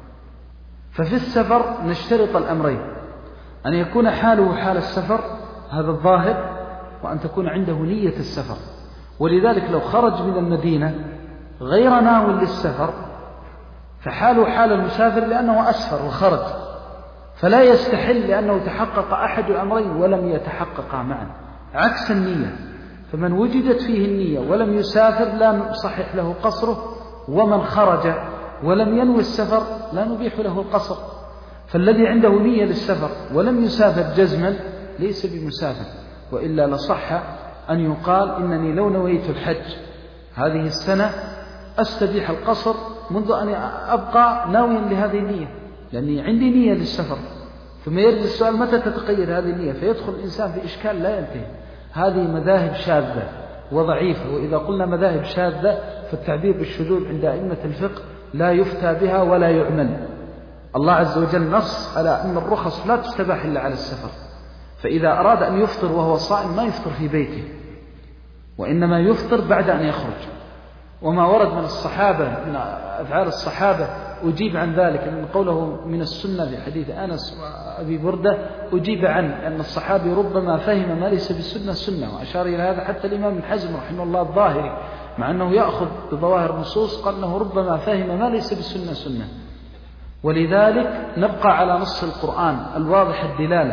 S2: ففي السفر نشترط الأمرين، أن يكون حاله حال السفر هذا الظاهر، وأن تكون عنده نية السفر. ولذلك لو خرج من المدينة غير ناو للسفر فحاله حال المسافر لأنه أسفر وخرج، فلا يستحل لأنه تحقق أحد الأمرين ولم يتحققا معا، عكس النية. فمن وجدت فيه النية ولم يسافر لا نصحح له قصره، ومن خرج ولم ينوي السفر لا نبيح له القصر. فالذي عنده نية للسفر ولم يسافر جزما ليس بمسافر، وإلا لصح أن يقال إنني لو نويت الحج هذه السنة أستبيح القصر منذ أن أبقى ناويا لهذه النية، لأني عندي نية للسفر. ثم يرد السؤال متى تتقيد هذه النية، فيدخل الإنسان في إشكال لا ينتهي. هذه مذاهب شاذة وضعيفة، وإذا قلنا مذاهب شاذة فالتعبير بالشذوذ عند أئمة الفقه لا يفتى بها ولا يعمل. الله عز وجل نص على أن الرخص لا تستباح إلا على السفر، فإذا أراد أن يفطر وهو صائم ما يفطر في بيته، وإنما يفطر بعد أن يخرج. وما ورد من الصحابة من أفعال الصحابة أجيب عن ذلك، لأن قوله من السنة في حديث أنس وأبي بردة أجيب عن أن الصحابي ربما فهم ما ليس بالسنة سنة، وأشار إلى هذا حتى الإمام ابن حزم رحمه الله الظاهري، مع أنه يأخذ بظواهر النصوص قال أنه ربما فهم ما ليس بالسنة سنة. ولذلك نبقى على نص القرآن الواضح الدلالة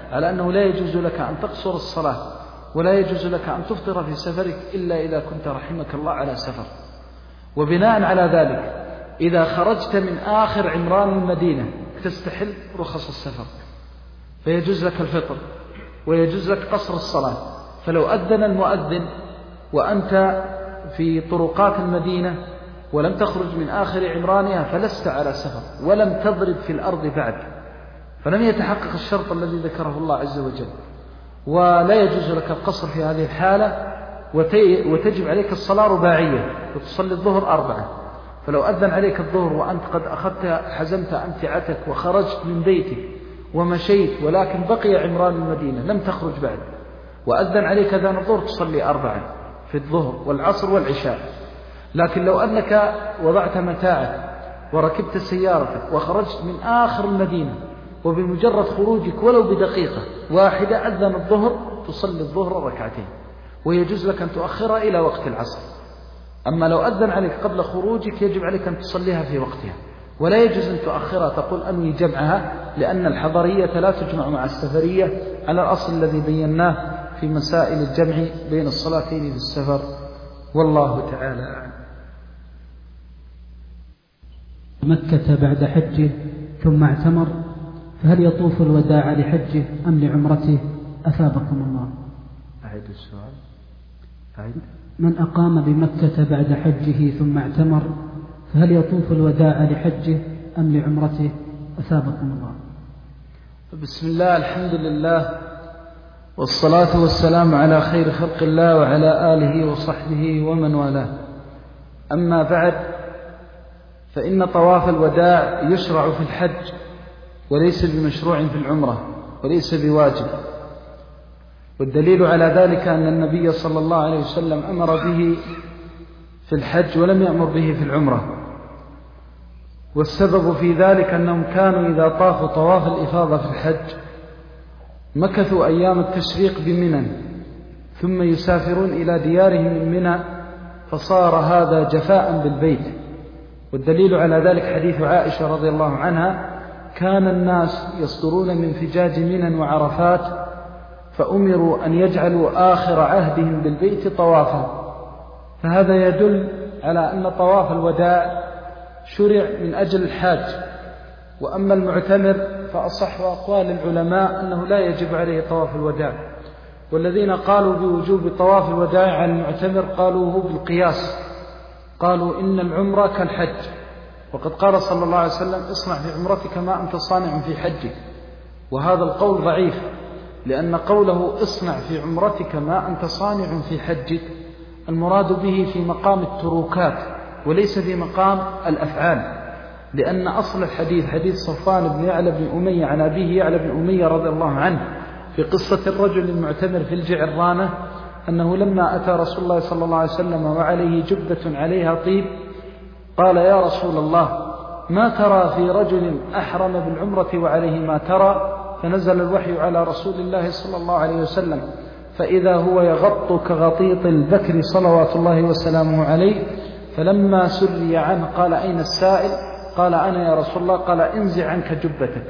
S2: على أنه لا يجوز لك أن تقصر الصلاة ولا يجوز لك أن تفطر في سفرك إلا إذا كنت رحمك الله على سفر. وبناء على ذلك إذا خرجت من آخر عمران المدينة تستحل رخص السفر، فيجوز لك الفطر ويجوز لك قصر الصلاة. فلو أذن المؤذن وأنت في طرقات المدينة ولم تخرج من آخر عمرانها فلست على سفر ولم تضرب في الأرض بعد، فلم يتحقق الشرط الذي ذكره الله عز وجل، ولا يجوز لك القصر في هذه الحالة، وتجب عليك الصلاة رباعية وتصلي الظهر 4. فلو أذن عليك الظهر وأنت قد حزمت أمتعتك وخرجت من بيتك ومشيت ولكن بقي عمران المدينة لم تخرج بعد، وأذن عليك أذان الظهر تصلي 4 في الظهر والعصر والعشاء. لكن لو أنك وضعت متاعك وركبت سيارتك وخرجت من آخر المدينة وبمجرد خروجك ولو بدقيقة واحدة أذن الظهر تصلي الظهر 2 ويجوز لك أن تؤخرها إلى وقت العصر. أما لو أذن عليك قبل خروجك يجب عليك أن تصليها في وقتها، ولا يجوز أن تؤخرها تقول أنوي جمعها، لأن الحضرية لا تجمع مع السفرية على الأصل الذي بيناه في مسائل الجمع بين الصلاتين في السفر، والله تعالى أعلم.
S3: مكة بعد حجه ثم اعتمر، فهل يطوف الوداع لحجه أم لعمرته؟ أثابكم الله.
S2: أعيد السؤال.
S3: من أقام بمكة بعد حجه ثم اعتمر فهل يطوف الوداع لحجه أم لعمرته؟ أثابكم الله.
S2: بسم الله، الحمد لله، والصلاة والسلام على خير خلق الله وعلى آله وصحبه ومن والاه. أما بعد، فإن طواف الوداع يشرع في الحج وليس بمشروع في العمرة وليس بواجب، والدليل على ذلك أن النبي صلى الله عليه وسلم أمر به في الحج ولم يأمر به في العمرة. والسبب في ذلك أنهم كانوا إذا طافوا طواف الإفاضة في الحج مكثوا أيام التشريق بمنى ثم يسافرون إلى ديارهم من منى، فصار هذا جفاء بالبيت. والدليل على ذلك حديث عائشة رضي الله عنها: كان الناس يصدرون من فجاج منى وعرفات فأمروا أن يجعلوا آخر عهدهم بالبيت طوافا. فهذا يدل على أن طواف الوداع شرع من أجل الحاج. وأما المعتمر فأصح أقوال العلماء أنه لا يجب عليه طواف الوداع، والذين قالوا بوجوب طواف الوداع على المعتمر قالوا هو بالقياس، قالوا إن العمرة كالحج، وقد قال صلى الله عليه وسلم: اصنع في عمرتك ما أنت صانع في حجك. وهذا القول ضعيف، لأن قوله اصنع في عمرتك ما أنت صانع في حجك المراد به في مقام التروكات وليس في مقام الأفعال، لأن أصل الحديث حديث صفوان بن يعلى بن أمية عن أبيه يعلى بن أمية رضي الله عنه في قصة الرجل المعتمر في الجعرانة، أنه لما أتى رسول الله صلى الله عليه وسلم وعليه جبة عليها طيب قال: يا رسول الله، ما ترى في رجل أحرم بالعمرة وعليه ما ترى؟ فنزل الوحي على رسول الله صلى الله عليه وسلم فإذا هو يغط كغطيط البكر صلوات الله وسلامه عليه. فلما سري عنه قال: أين السائل؟ قال: أنا يا رسول الله. قال: انزع عنك جبتك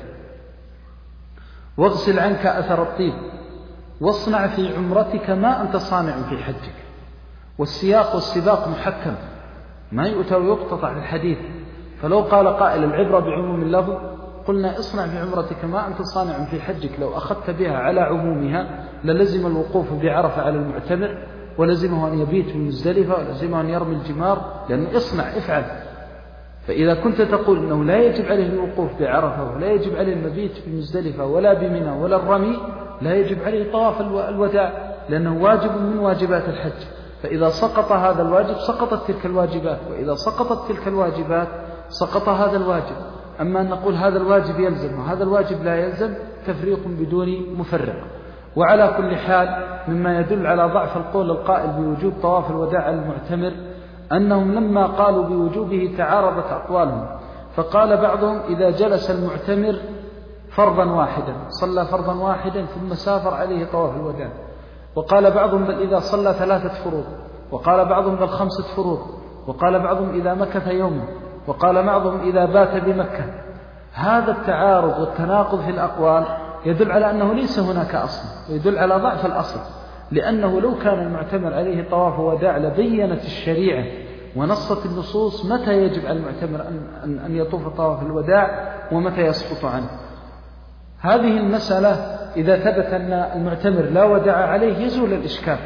S2: واغسل عنك أثر الطيب واصنع في عمرتك ما أنت صانع في حجك. والسياق والسباق محكم، ما يؤتى ويقتطع في الحديث. فلو قال قائل: العبرة بعموم اللفظ، قلنا: اصنع في عمرتك ما أنت صانع في حجك. لو أخذت بها على عمومها للزم الوقوف بعرفة على المعتمر، ولزمه أن يبيت في مزدلفة، ولزمه أن يرمي الجمار، لأنه اصنع افعل. فإذا كنت تقول أنه لا يجب عليه الوقوف بعرفة ولا يجب عليه المبيت في مزدلفة ولا بمنى ولا الرمي، لا يجب عليه طواف الوداع، لأنه واجب من واجبات الحج. فإذا سقط هذا الواجب سقطت تلك الواجبات، وإذا سقطت تلك الواجبات سقط هذا الواجب. أما أن نقول هذا الواجب يلزم وهذا الواجب لا يلزم تفريق بدون مفرق. وعلى كل حال، مما يدل على ضعف القول القائل بوجوب طواف الوداع على المعتمر أنهم لما قالوا بوجوبه تعارضت أقوالهم، فقال بعضهم: إذا جلس المعتمر فرضا واحدا صلى فرضا واحدا ثم سافر عليه طواف الوداع. وقال بعضهم: بل إذا صلى 3 فروض، وقال بعضهم: بل 5 فروض، وقال بعضهم: إذا مكث يوما، وقال بعضهم: إذا بات بمكة. هذا التعارض والتناقض في الأقوال يدل على أنه ليس هناك أصل، ويدل على ضعف الأصل، لأنه لو كان المعتمر عليه طواف وداع لبينت الشريعة ونصت النصوص متى يجب على المعتمر أن يطوف طواف الوداع ومتى يسقط عنه. هذه المسألة إذا ثبت أن المعتمر لا وداع عليه يزول الإشكال.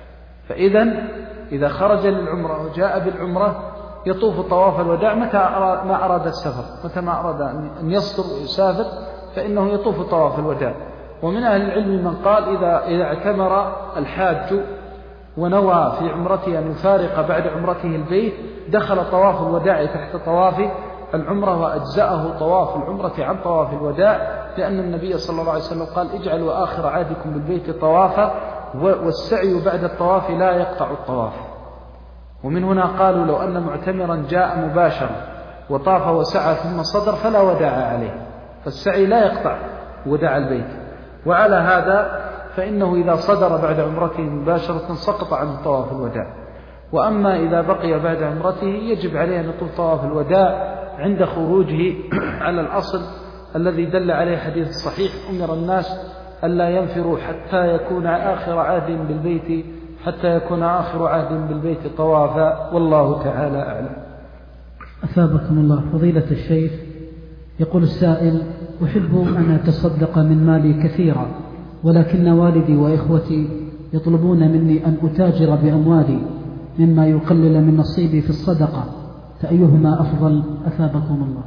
S2: إذا خرج للعمرة وجاء بالعمرة يطوف طواف الوداع متى ما أراد السفر، متى ما أراد أن يصدر ويسافر فإنه يطوف طواف الوداع. ومن أهل العلم من قال إذا اعتمر الحاج ونوى في عمرته أن يفارق بعد عمرته البيت دخل طواف الوداع تحت طواف العمرة وأجزأه طواف العمرة عن طواف الوداع، لأن النبي صلى الله عليه وسلم قال اجعلوا آخر عهدكم بالبيت طوافا، والسعي بعد الطواف لا يقطع الطواف. ومن هنا قالوا لو أن معتمرا جاء مباشرا وطاف وسعى ثم صدر فلا وداع عليه، فالسعي لا يقطع وداع البيت. وعلى هذا فإنه إذا صدر بعد عمرته مباشرة سقط عنه طواف الوداع. وأما إذا بقي بعد عمرته يجب عليه أن يطوف طواف الوداع عند خروجه على الأصل الذي دل عليه حديث الصحيح: أمر الناس ألا ينفروا حتى يكون آخر عهد بالبيت طوافا، والله تعالى أعلم.
S3: أثابكم الله. فضيلة الشيخ، يقول السائل: أحب أن أتصدق من مالي كثيرا، ولكن والدي وإخوتي يطلبون مني أن أتاجر بأموالي مما يقلل من نصيبي في الصدقة، فأيهما أفضل أثابكم الله؟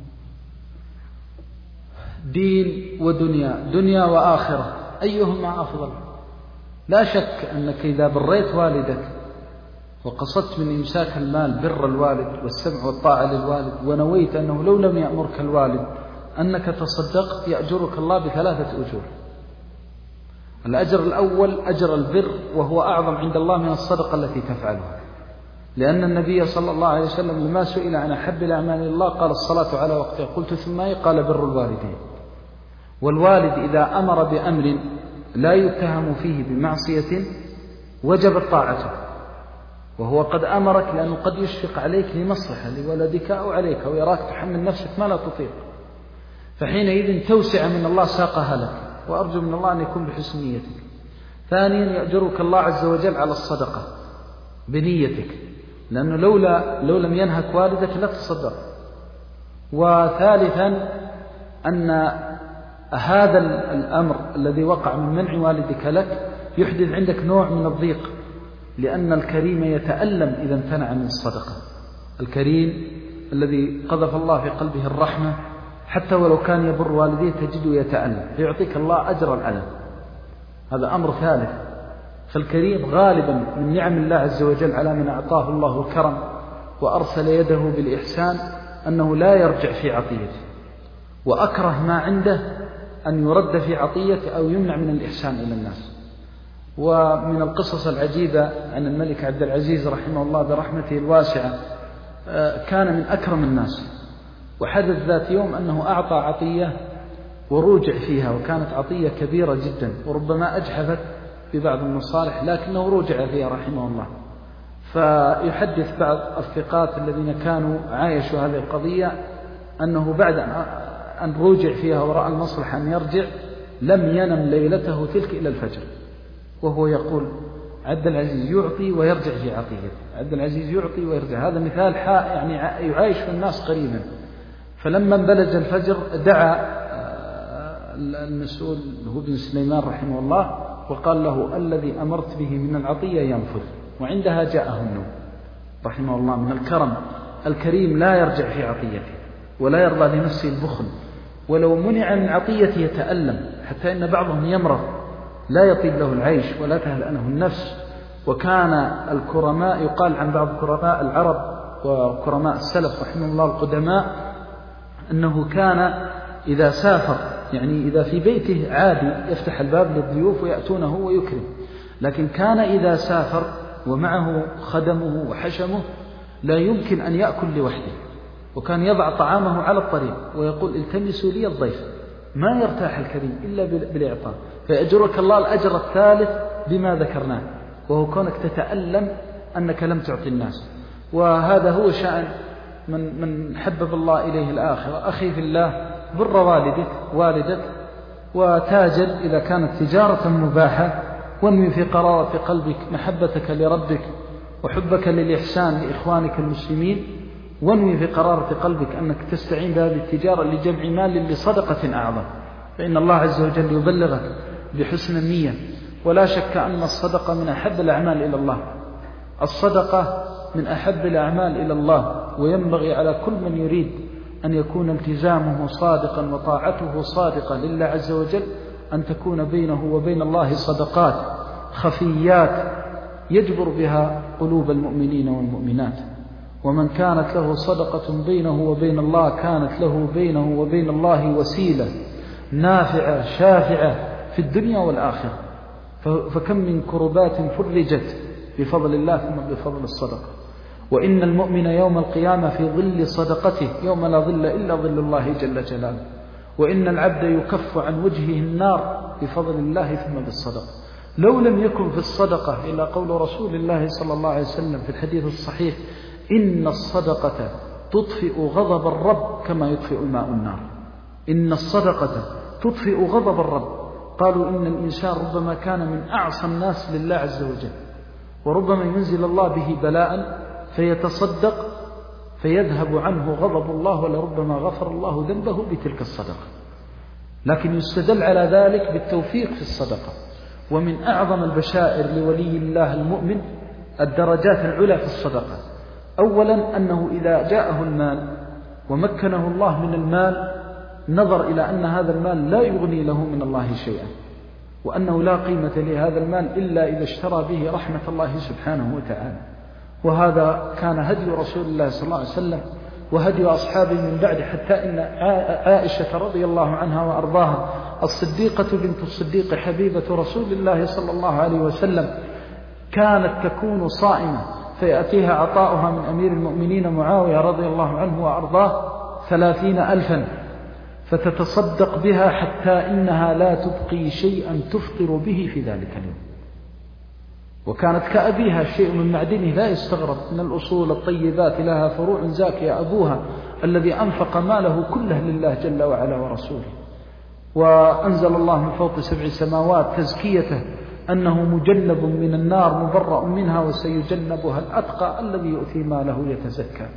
S2: دين ودنيا، دنيا وآخرة، أيهما أفضل؟ لا شك أنك إذا بريت والدك وقصدت من إمساك المال بر الوالد والسمع والطاعة للوالد، ونويت أنه لو لم يأمرك الوالد أنك تصدقت يأجرك الله ب3 أجور. الأجر الأول أجر البر، وهو أعظم عند الله من الصدقة التي تفعلها، لأن النبي صلى الله عليه وسلم لما سئل عن أحب الأعمال إلى الله قال الصلاة على وقتها، قلت ثم أي؟ قال بر الوالدين. والوالد إذا أمر بأمر لا يتهم فيه بمعصية وجبت طاعته، وهو قد أمرك لأنه قد يشفق عليك لمصلحة لولدك أو عليك، أو يراك تحمل نفسك ما لا تطيق، فحينئذ توسع من الله ساقها لك، وأرجو من الله أن يكون بحسن نيتك. ثانيا يأجرك الله عز وجل على الصدقة بنيتك، لأنه لو لم ينهك والدك لا تصدق. وثالثا أن هذا الأمر الذي وقع من منع والدك لك يحدث عندك نوع من الضيق، لأن الكريم يتألم إذا امتنع من الصدقة. الكريم الذي قذف الله في قلبه الرحمة حتى ولو كان يبر والديه تجده يتألم، فيعطيك الله أجر الألم. هذا أمر ثالث. فالكريم غالبا من نعم الله عز وجل على من أعطاه الله الكرم وأرسل يده بالإحسان أنه لا يرجع في عطيته، وأكره ما عنده أن يرد في عطيته أو يمنع من الإحسان إلى الناس. ومن القصص العجيبة عن الملك عبد العزيز رحمه الله برحمته الواسعة، كان من أكرم الناس، وحدث ذات يوم أنه أعطى عطية وروجع فيها، وكانت عطية كبيرة جدا وربما أجحفت ببعض المصالح، لكنه روجع فيها رحمه الله. فيحدث بعض الثقات الذين كانوا عايشوا هذه القضية أنه بعد أن روجع فيها ورأى المصلحة أن يرجع لم ينم ليلته تلك إلى الفجر، وهو يقول عبد العزيز يعطي ويرجع في عطيته، عبد العزيز يعطي ويرجع. هذا مثال يعني يعايش في الناس قريبا. فلما انبلج الفجر دعا المسؤول هو بن سليمان رحمه الله وقال له: الذي أمرت به من العطية ينفذ. وعندها جاءه النوم رحمه الله من الكرم. الكريم لا يرجع في عطيته ولا يرضى لنفسه البخل، ولو منع من عطيته يتألم، حتى إن بعضهم يمرض لا يطيب له العيش ولا تهلأنه النفس. وكان الكرماء، يقال عن بعض كرماء العرب وكرماء السلف رحمه الله القدماء، أنه كان إذا سافر، يعني إذا في بيته عادي يفتح الباب للضيوف ويأتونه ويكرم، لكن كان إذا سافر ومعه خدمه وحشمه لا يمكن أن يأكل لوحده، وكان يضع طعامه على الطريق ويقول: التمسوا لي الضيف. ما يرتاح الكريم إلا بالإعطاء. فيأجرك الله الأجر الثالث بما ذكرناه، وهو كونك تتألم أنك لم تعطي الناس. وهذا هو شأن من حبب الله إليه الآخرة. أخي في الله، بر والدك وتاجر إذا كانت تجارة مباحة، وانوي في قرارة قلبك محبتك لربك وحبك للإحسان لإخوانك المسلمين، وانوي في قرارة قلبك أنك تستعين بهذه التجارة لجمع مال لصدقة أعظم، فإن الله عز وجل يبلغك بحسن النية. ولا شك أن الصدقة من أحب الأعمال إلى الله، الصدقة من أحب الأعمال إلى الله، وينبغي على كل من يريد أن يكون التزامه صادقا وطاعته صادقة لله عز وجل أن تكون بينه وبين الله صدقات خفيات يجبر بها قلوب المؤمنين والمؤمنات. ومن كانت له صدقة بينه وبين الله كانت له بينه وبين الله وسيلة نافعة شافعة في الدنيا والآخرة. فكم من كربات فرجت بفضل الله ثم بفضل الصدقة. وإن المؤمن يوم القيامة في ظل صدقته يوم لا ظل إلا ظل الله جل جلاله. وإن العبد يكف عن وجهه النار بفضل الله ثم بالصدقة. لو لم يكن في الصدقة إلا قول رسول الله صلى الله عليه وسلم في الحديث الصحيح: إن الصدقة تطفئ غضب الرب كما يطفئ الماء النار. إن الصدقة تطفئ غضب الرب. قالوا إن الإنسان ربما كان من أعصى الناس لله عز وجل، وربما ينزل الله به بلاء فيتصدق فيذهب عنه غضب الله، ولربما غفر الله ذنبه بتلك الصدقة. لكن يستدل على ذلك بالتوفيق في الصدقة. ومن أعظم البشائر لولي الله المؤمن الدرجات العلى في الصدقة. أولا أنه إذا جاءه المال ومكنه الله من المال نظر إلى أن هذا المال لا يغني له من الله شيئا، وأنه لا قيمة لهذا المال إلا إذا اشترى به رحمة الله سبحانه وتعالى. وهذا كان هدي رسول الله صلى الله عليه وسلم وهدي أصحابه من بعد، حتى إن عائشة رضي الله عنها وأرضاها الصديقة بنت الصديق حبيبة رسول الله صلى الله عليه وسلم كانت تكون صائمة فيأتيها عطاؤها من أمير المؤمنين معاوية رضي الله عنه وأرضاه 30,000 فتتصدق بها حتى إنها لا تبقي شيئا تفطر به في ذلك اليوم. وكانت كأبيها، شيء من معدنه لا يستغرب، من الأصول الطيبات لها فروع زاكية، أبوها الذي أنفق ماله كله لله جل وعلا ورسوله. وأنزل الله من فوق 7 سماوات تزكيته أنه مجنب من النار مبرأ منها وسيجنبها الأتقى الذي يؤتي ماله يتزكى.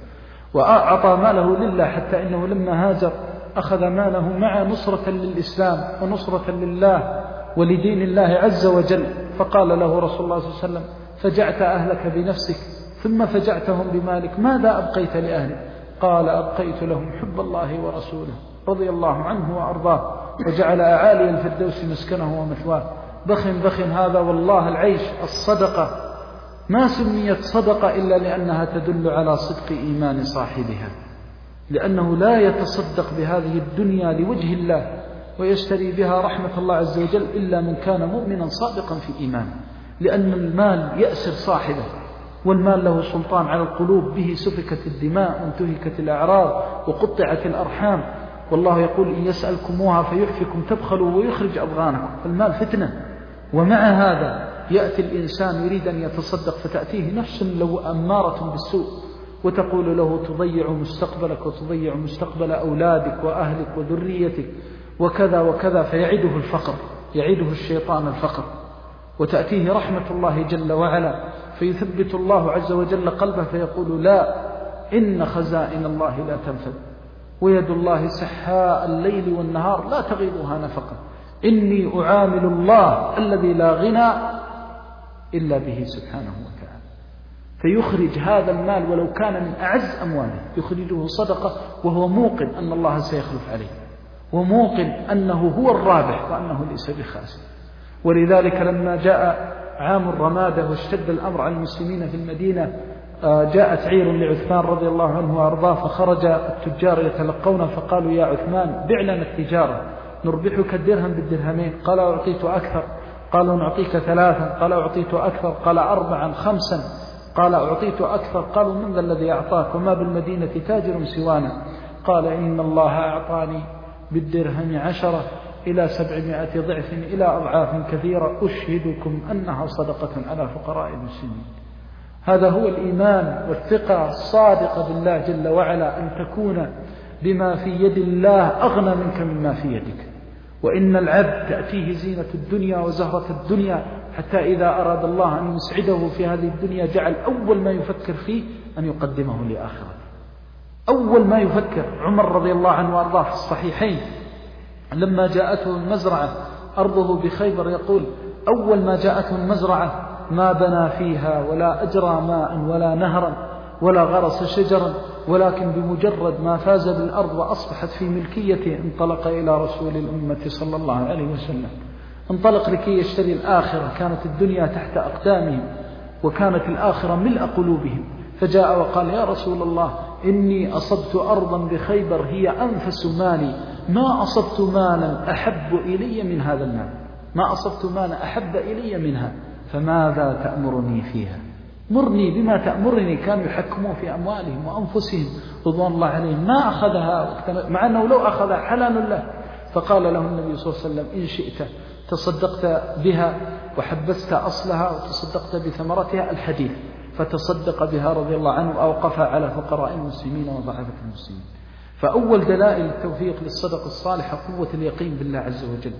S2: وأعطى ماله لله حتى إنه لما هاجر أخذ ماله مع نصرة للإسلام ونصرة لله ولدين الله عز وجل. فقال له رسول الله صلى الله عليه وسلم: فجعت أهلك بنفسك ثم فجعتهم بمالك، ماذا أبقيت لأهلك؟ قال: أبقيت لهم حب الله ورسوله رضي الله عنه وأرضاه وجعل أعالي الفردوس مسكنه ومثواه. بخ هذا والله العيش. الصدقة ما سميت صدقة إلا لأنها تدل على صدق إيمان صاحبها، لأنه لا يتصدق بهذه الدنيا لوجه الله ويشتري بها رحمة الله عز وجل إلا من كان مؤمنا صادقا في إيمانه، لأن المال يأسر صاحبه، والمال له سلطان على القلوب، به سفكت الدماء وانتهكت الأعراض وقطعت الأرحام. والله يقول: إن يسألكموها فيحفكم تبخلوا ويخرج أضغانكم. فالمال فتنة. ومع هذا يأتي الإنسان يريد أن يتصدق فتأتيه نفس لو أمارة بالسوء وتقول له: تضيع مستقبلك وتضيع مستقبل أولادك وأهلك وذريتك وكذا وكذا، فيعيده الفقر، يعيده الشيطان الفقر. وتأتيه رحمة الله جل وعلا فيثبت الله عز وجل قلبه فيقول: لا، إن خزائن الله لا تنفد، ويد الله سحاء الليل والنهار لا تغيضها نفقا، إني أعامل الله الذي لا غنى إلا به سبحانه وتعالى. فيخرج هذا المال ولو كان من أعز أمواله يخرجه صدقة، وهو موقن أن الله سيخلف عليه، وموقن أنه هو الرابح وأنه ليس بخاسر. ولذلك لما جاء عام الرمادة واشتد الأمر على المسلمين في المدينة، جاءت عير لعثمان رضي الله عنه وأرضاه، فخرج التجار يتلقون فقالوا: يا عثمان، بع لنا التجارة نربحك الدرهم بالدرهمين. قال: أعطيت أكثر. قالوا: نعطيك 3. قال: أعطيت أكثر. قال: 4 5. قال: أعطيت أكثر. قالوا: من ذا الذي أعطاك وما بالمدينة تاجر سوانا؟ قال: إن الله أعطاني بالدرهم 10 إلى 700 ضعف إلى أضعاف كثيرة، أشهدكم أنها صدقة على فقراء المسلمين. هذا هو الإيمان والثقة الصادقة بالله جل وعلا، أن تكون بما في يد الله أغنى منك مما في يدك. وإن العبد تأتيه زينة الدنيا وزهرة الدنيا حتى إذا أراد الله أن يسعده في هذه الدنيا جعل أول ما يفكر فيه أن يقدمه لآخرته. أول ما يفكر عمر رضي الله عنه وأرضاه في الصحيحين لما جاءته المزرعة أرضه بخيبر يقول أول ما جاءته المزرعة ما بنى فيها ولا أجرى ماء ولا نهرا ولا غرس شجرا، ولكن بمجرد ما فاز بالأرض وأصبحت في ملكيته انطلق إلى رسول الأمة صلى الله عليه وسلم، انطلق لكي يشتري الآخرة. كانت الدنيا تحت أقدامهم وكانت الآخرة ملء قلوبهم، فجاء وقال يا رسول الله إني أصبت أرضا بخيبر هي أنفس مالي، ما أصبت مالا أحب إلي من هذا المال، ما أصبت مالا أحب إلي منها، فماذا تأمرني فيها؟ مرني بما تأمرني. كانوا يحكمون في أموالهم وأنفسهم رضوان الله عليهم، ما أخذها مع أنه لو أخذها حلال له. فقال له النبي صلى الله عليه وسلم إن شئت تصدقت بها وحبست أصلها وتصدقت بثمرتها الحديث، فتصدق بها رضي الله عنه وأوقفها على فقراء المسلمين وضعفة المسلمين. فأول دلائل التوفيق للصدقة الصالحة قوة اليقين بالله عز وجل.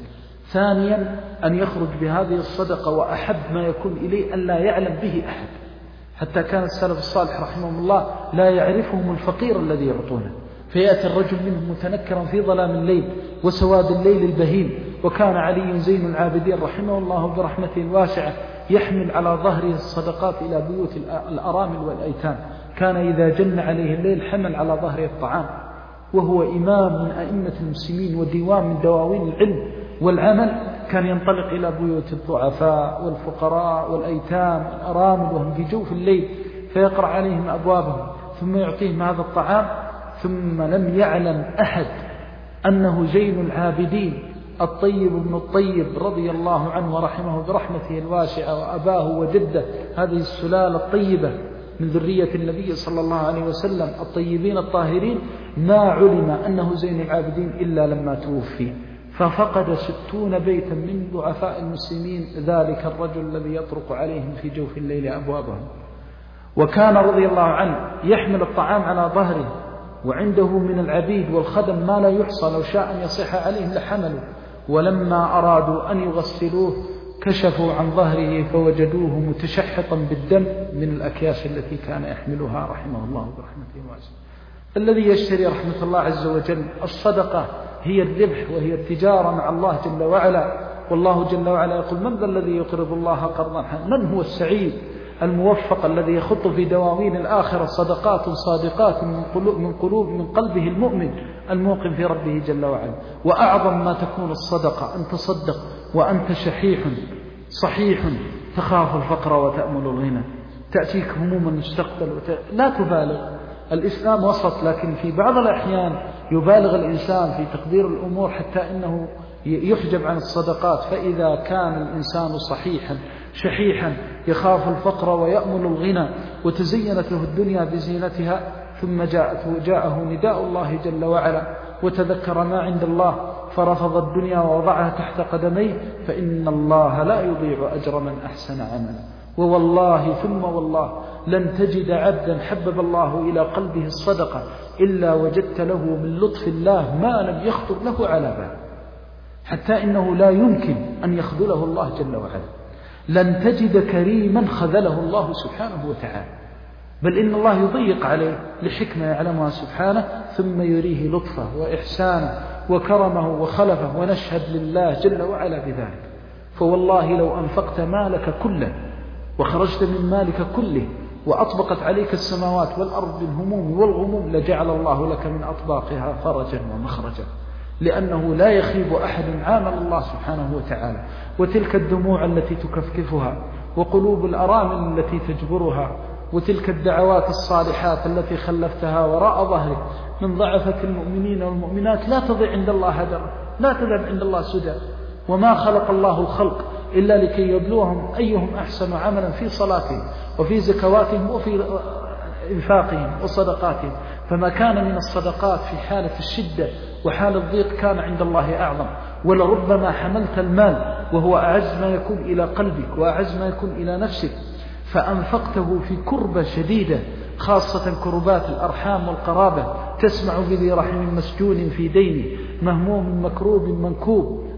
S2: ثانيا أن يخرج بهذه الصدقة وأحب ما يكون إليه أن لا يعلم به أحد، حتى كان السلف الصالح رحمهم الله لا يعرفهم الفقير الذي يعطونه، فيأتي الرجل منهم متنكرا في ظلام الليل وسواد الليل البهيم. وكان علي زين العابدين رحمه الله برحمته الواسعة يحمل على ظهره الصدقات إلى بيوت الأرامل والأيتام. كان إذا جن عليه الليل حمل على ظهره الطعام، وهو إمام من أئمة المسلمين وديوان من دواوين العلم والعمل. كان ينطلق إلى بيوت الضعفاء والفقراء والأيتام والأرامل وهم في جوف الليل، فيقرأ عليهم أبوابهم ثم يعطيهم هذا الطعام. ثم لم يعلم أحد أنه زين العابدين الطيب بن الطيب رضي الله عنه ورحمه برحمته الواسعة، وأباه وجده هذه السلالة الطيبة من ذرية النبي صلى الله عليه وسلم الطيبين الطاهرين، ما علم أنه زين العابدين إلا لما توفي. ففقد 60 بيتا من ضعفاء المسلمين ذلك الرجل الذي يطرق عليهم في جوف الليل أبوابهم. وكان رضي الله عنه يحمل الطعام على ظهره، وعنده من العبيد والخدم ما لا يحصى، لو شاء أن يصيح عليهم لحملوا. ولما أرادوا أن يغسلوه كشفوا عن ظهره فوجدوه متشحطا بالدم من الأكياس التي كان يحملها رحمه الله برحمته واسعة. الذي يشتري رحمة الله عز وجل الصدقة هي الربح وهي التجارة مع الله جل وعلا. والله جل وعلا يقول من ذا الذي يقرض الله قرضا حسنا؟ من هو السعيد الموفق الذي يخط في دواوين الآخرة صدقات صادقات من قلبه المؤمن الموقن في ربه جل وعلا. وأعظم ما تكون الصدقة أن تصدق وأنت شحيح صحيح تخاف الفقر وتأمل الغنى، تأتيك هموم المستقبل لا تبالغ. الإسلام وسط، لكن في بعض الأحيان يبالغ الإنسان في تقدير الأمور حتى إنه يحجب عن الصدقات. فإذا كان الإنسان صحيحا شحيحا يخاف الفقر ويأمل الغنى وتزينت له الدنيا بزينتها، ثم جاءه نداء الله جل وعلا وتذكر ما عند الله فرفض الدنيا ووضعها تحت قدميه، فإن الله لا يضيع أجر من أحسن عملا. ووالله ثم والله لن تجد عبدا حبب الله إلى قلبه الصدقة إلا وجدت له من لطف الله ما لم يخطر له على بال، حتى إنه لا يمكن أن يخذله الله جل وعلا. لن تجد كريما خذله الله سبحانه وتعالى، بل إن الله يضيق عليه لحكمة يعلمها سبحانه، ثم يريه لطفه وإحسانه وكرمه وخلفه، ونشهد لله جل وعلا بذلك. فوالله لو أنفقت مالك كله وخرجت من مالك كله وأطبقت عليك السماوات والأرض بالهموم والغموم لجعل الله لك من أطباقها فرجا ومخرجا، لأنه لا يخيب أحد عامل الله سبحانه وتعالى. وتلك الدموع التي تكفكفها وقلوب الأرامل التي تجبرها وتلك الدعوات الصالحات التي خلفتها وراء ظهرك من ضعفة المؤمنين والمؤمنات لا تضيع عند الله هدرا، لا تذهب عند الله سدى. وما خلق الله الخلق إلا لكي يبلوهم أيهم أحسن عملا في صلاتهم وفي زكواتهم وفي إنفاقهم وصدقاتهم. فما كان من الصدقات في حالة الشدة وحال الضيق كان عند الله أعظم. ولربما حملت المال وهو أعز ما يكون إلى قلبك وأعز ما يكون إلى نفسك فأنفقته في كربة شديدة، خاصة كربات الأرحام والقرابة، تسمع بذي رحم مسجون في دينه مهموم مكروب منكوب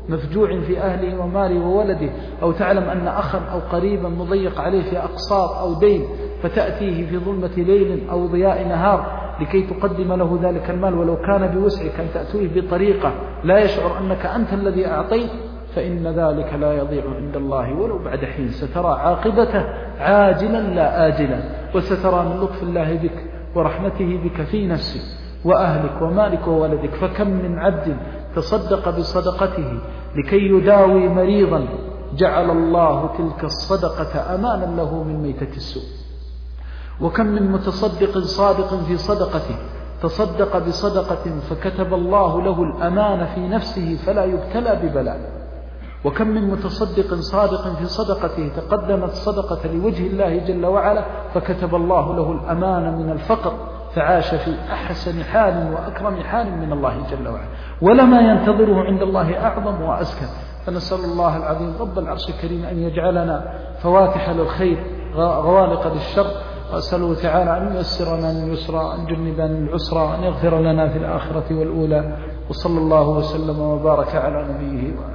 S2: مفجوع في أهله وماله وولده، أو تعلم أن أخا أو قريبا مضيق عليه في أقساط أو دين، فتأتيه في ظلمة ليل أو ضياء نهار لكي تقدم له ذلك المال، ولو كان بوسعك أن تأتيه بطريقة لا يشعر أنك أنت الذي أعطيت، فإن ذلك لا يضيع عند الله ولو بعد حين. سترى عاقبته عاجلا لا آجلا، وسترى من لطف الله بك ورحمته بك في نفسك وأهلك ومالك وولدك. فكم من عبد تصدق بصدقته لكي يداوي مريضا، جعل الله تلك الصدقة أمانا له من ميتة السوء. وكم من متصدق صادق في صدقته تصدق بصدقة فكتب الله له الأمان في نفسه فلا يبتلى ببلاء. وكم من متصدق صادق في صدقته تقدمت صدقة لوجه الله جل وعلا فكتب الله له الأمان من الفقر، فعاش في أحسن حال وأكرم حال من الله جل وعلا، ولما ينتظره عند الله أعظم وأزكى. فنسأل الله العظيم رب العرش الكريم أن يجعلنا فواتح للخير غوالق للشر، وأسأله تعالى أن ييسر لنا اليسرى، أن جنبنا العسرى، أن يغفر لنا في الآخرة والأولى. وصلى الله وسلم وبارك على نبيه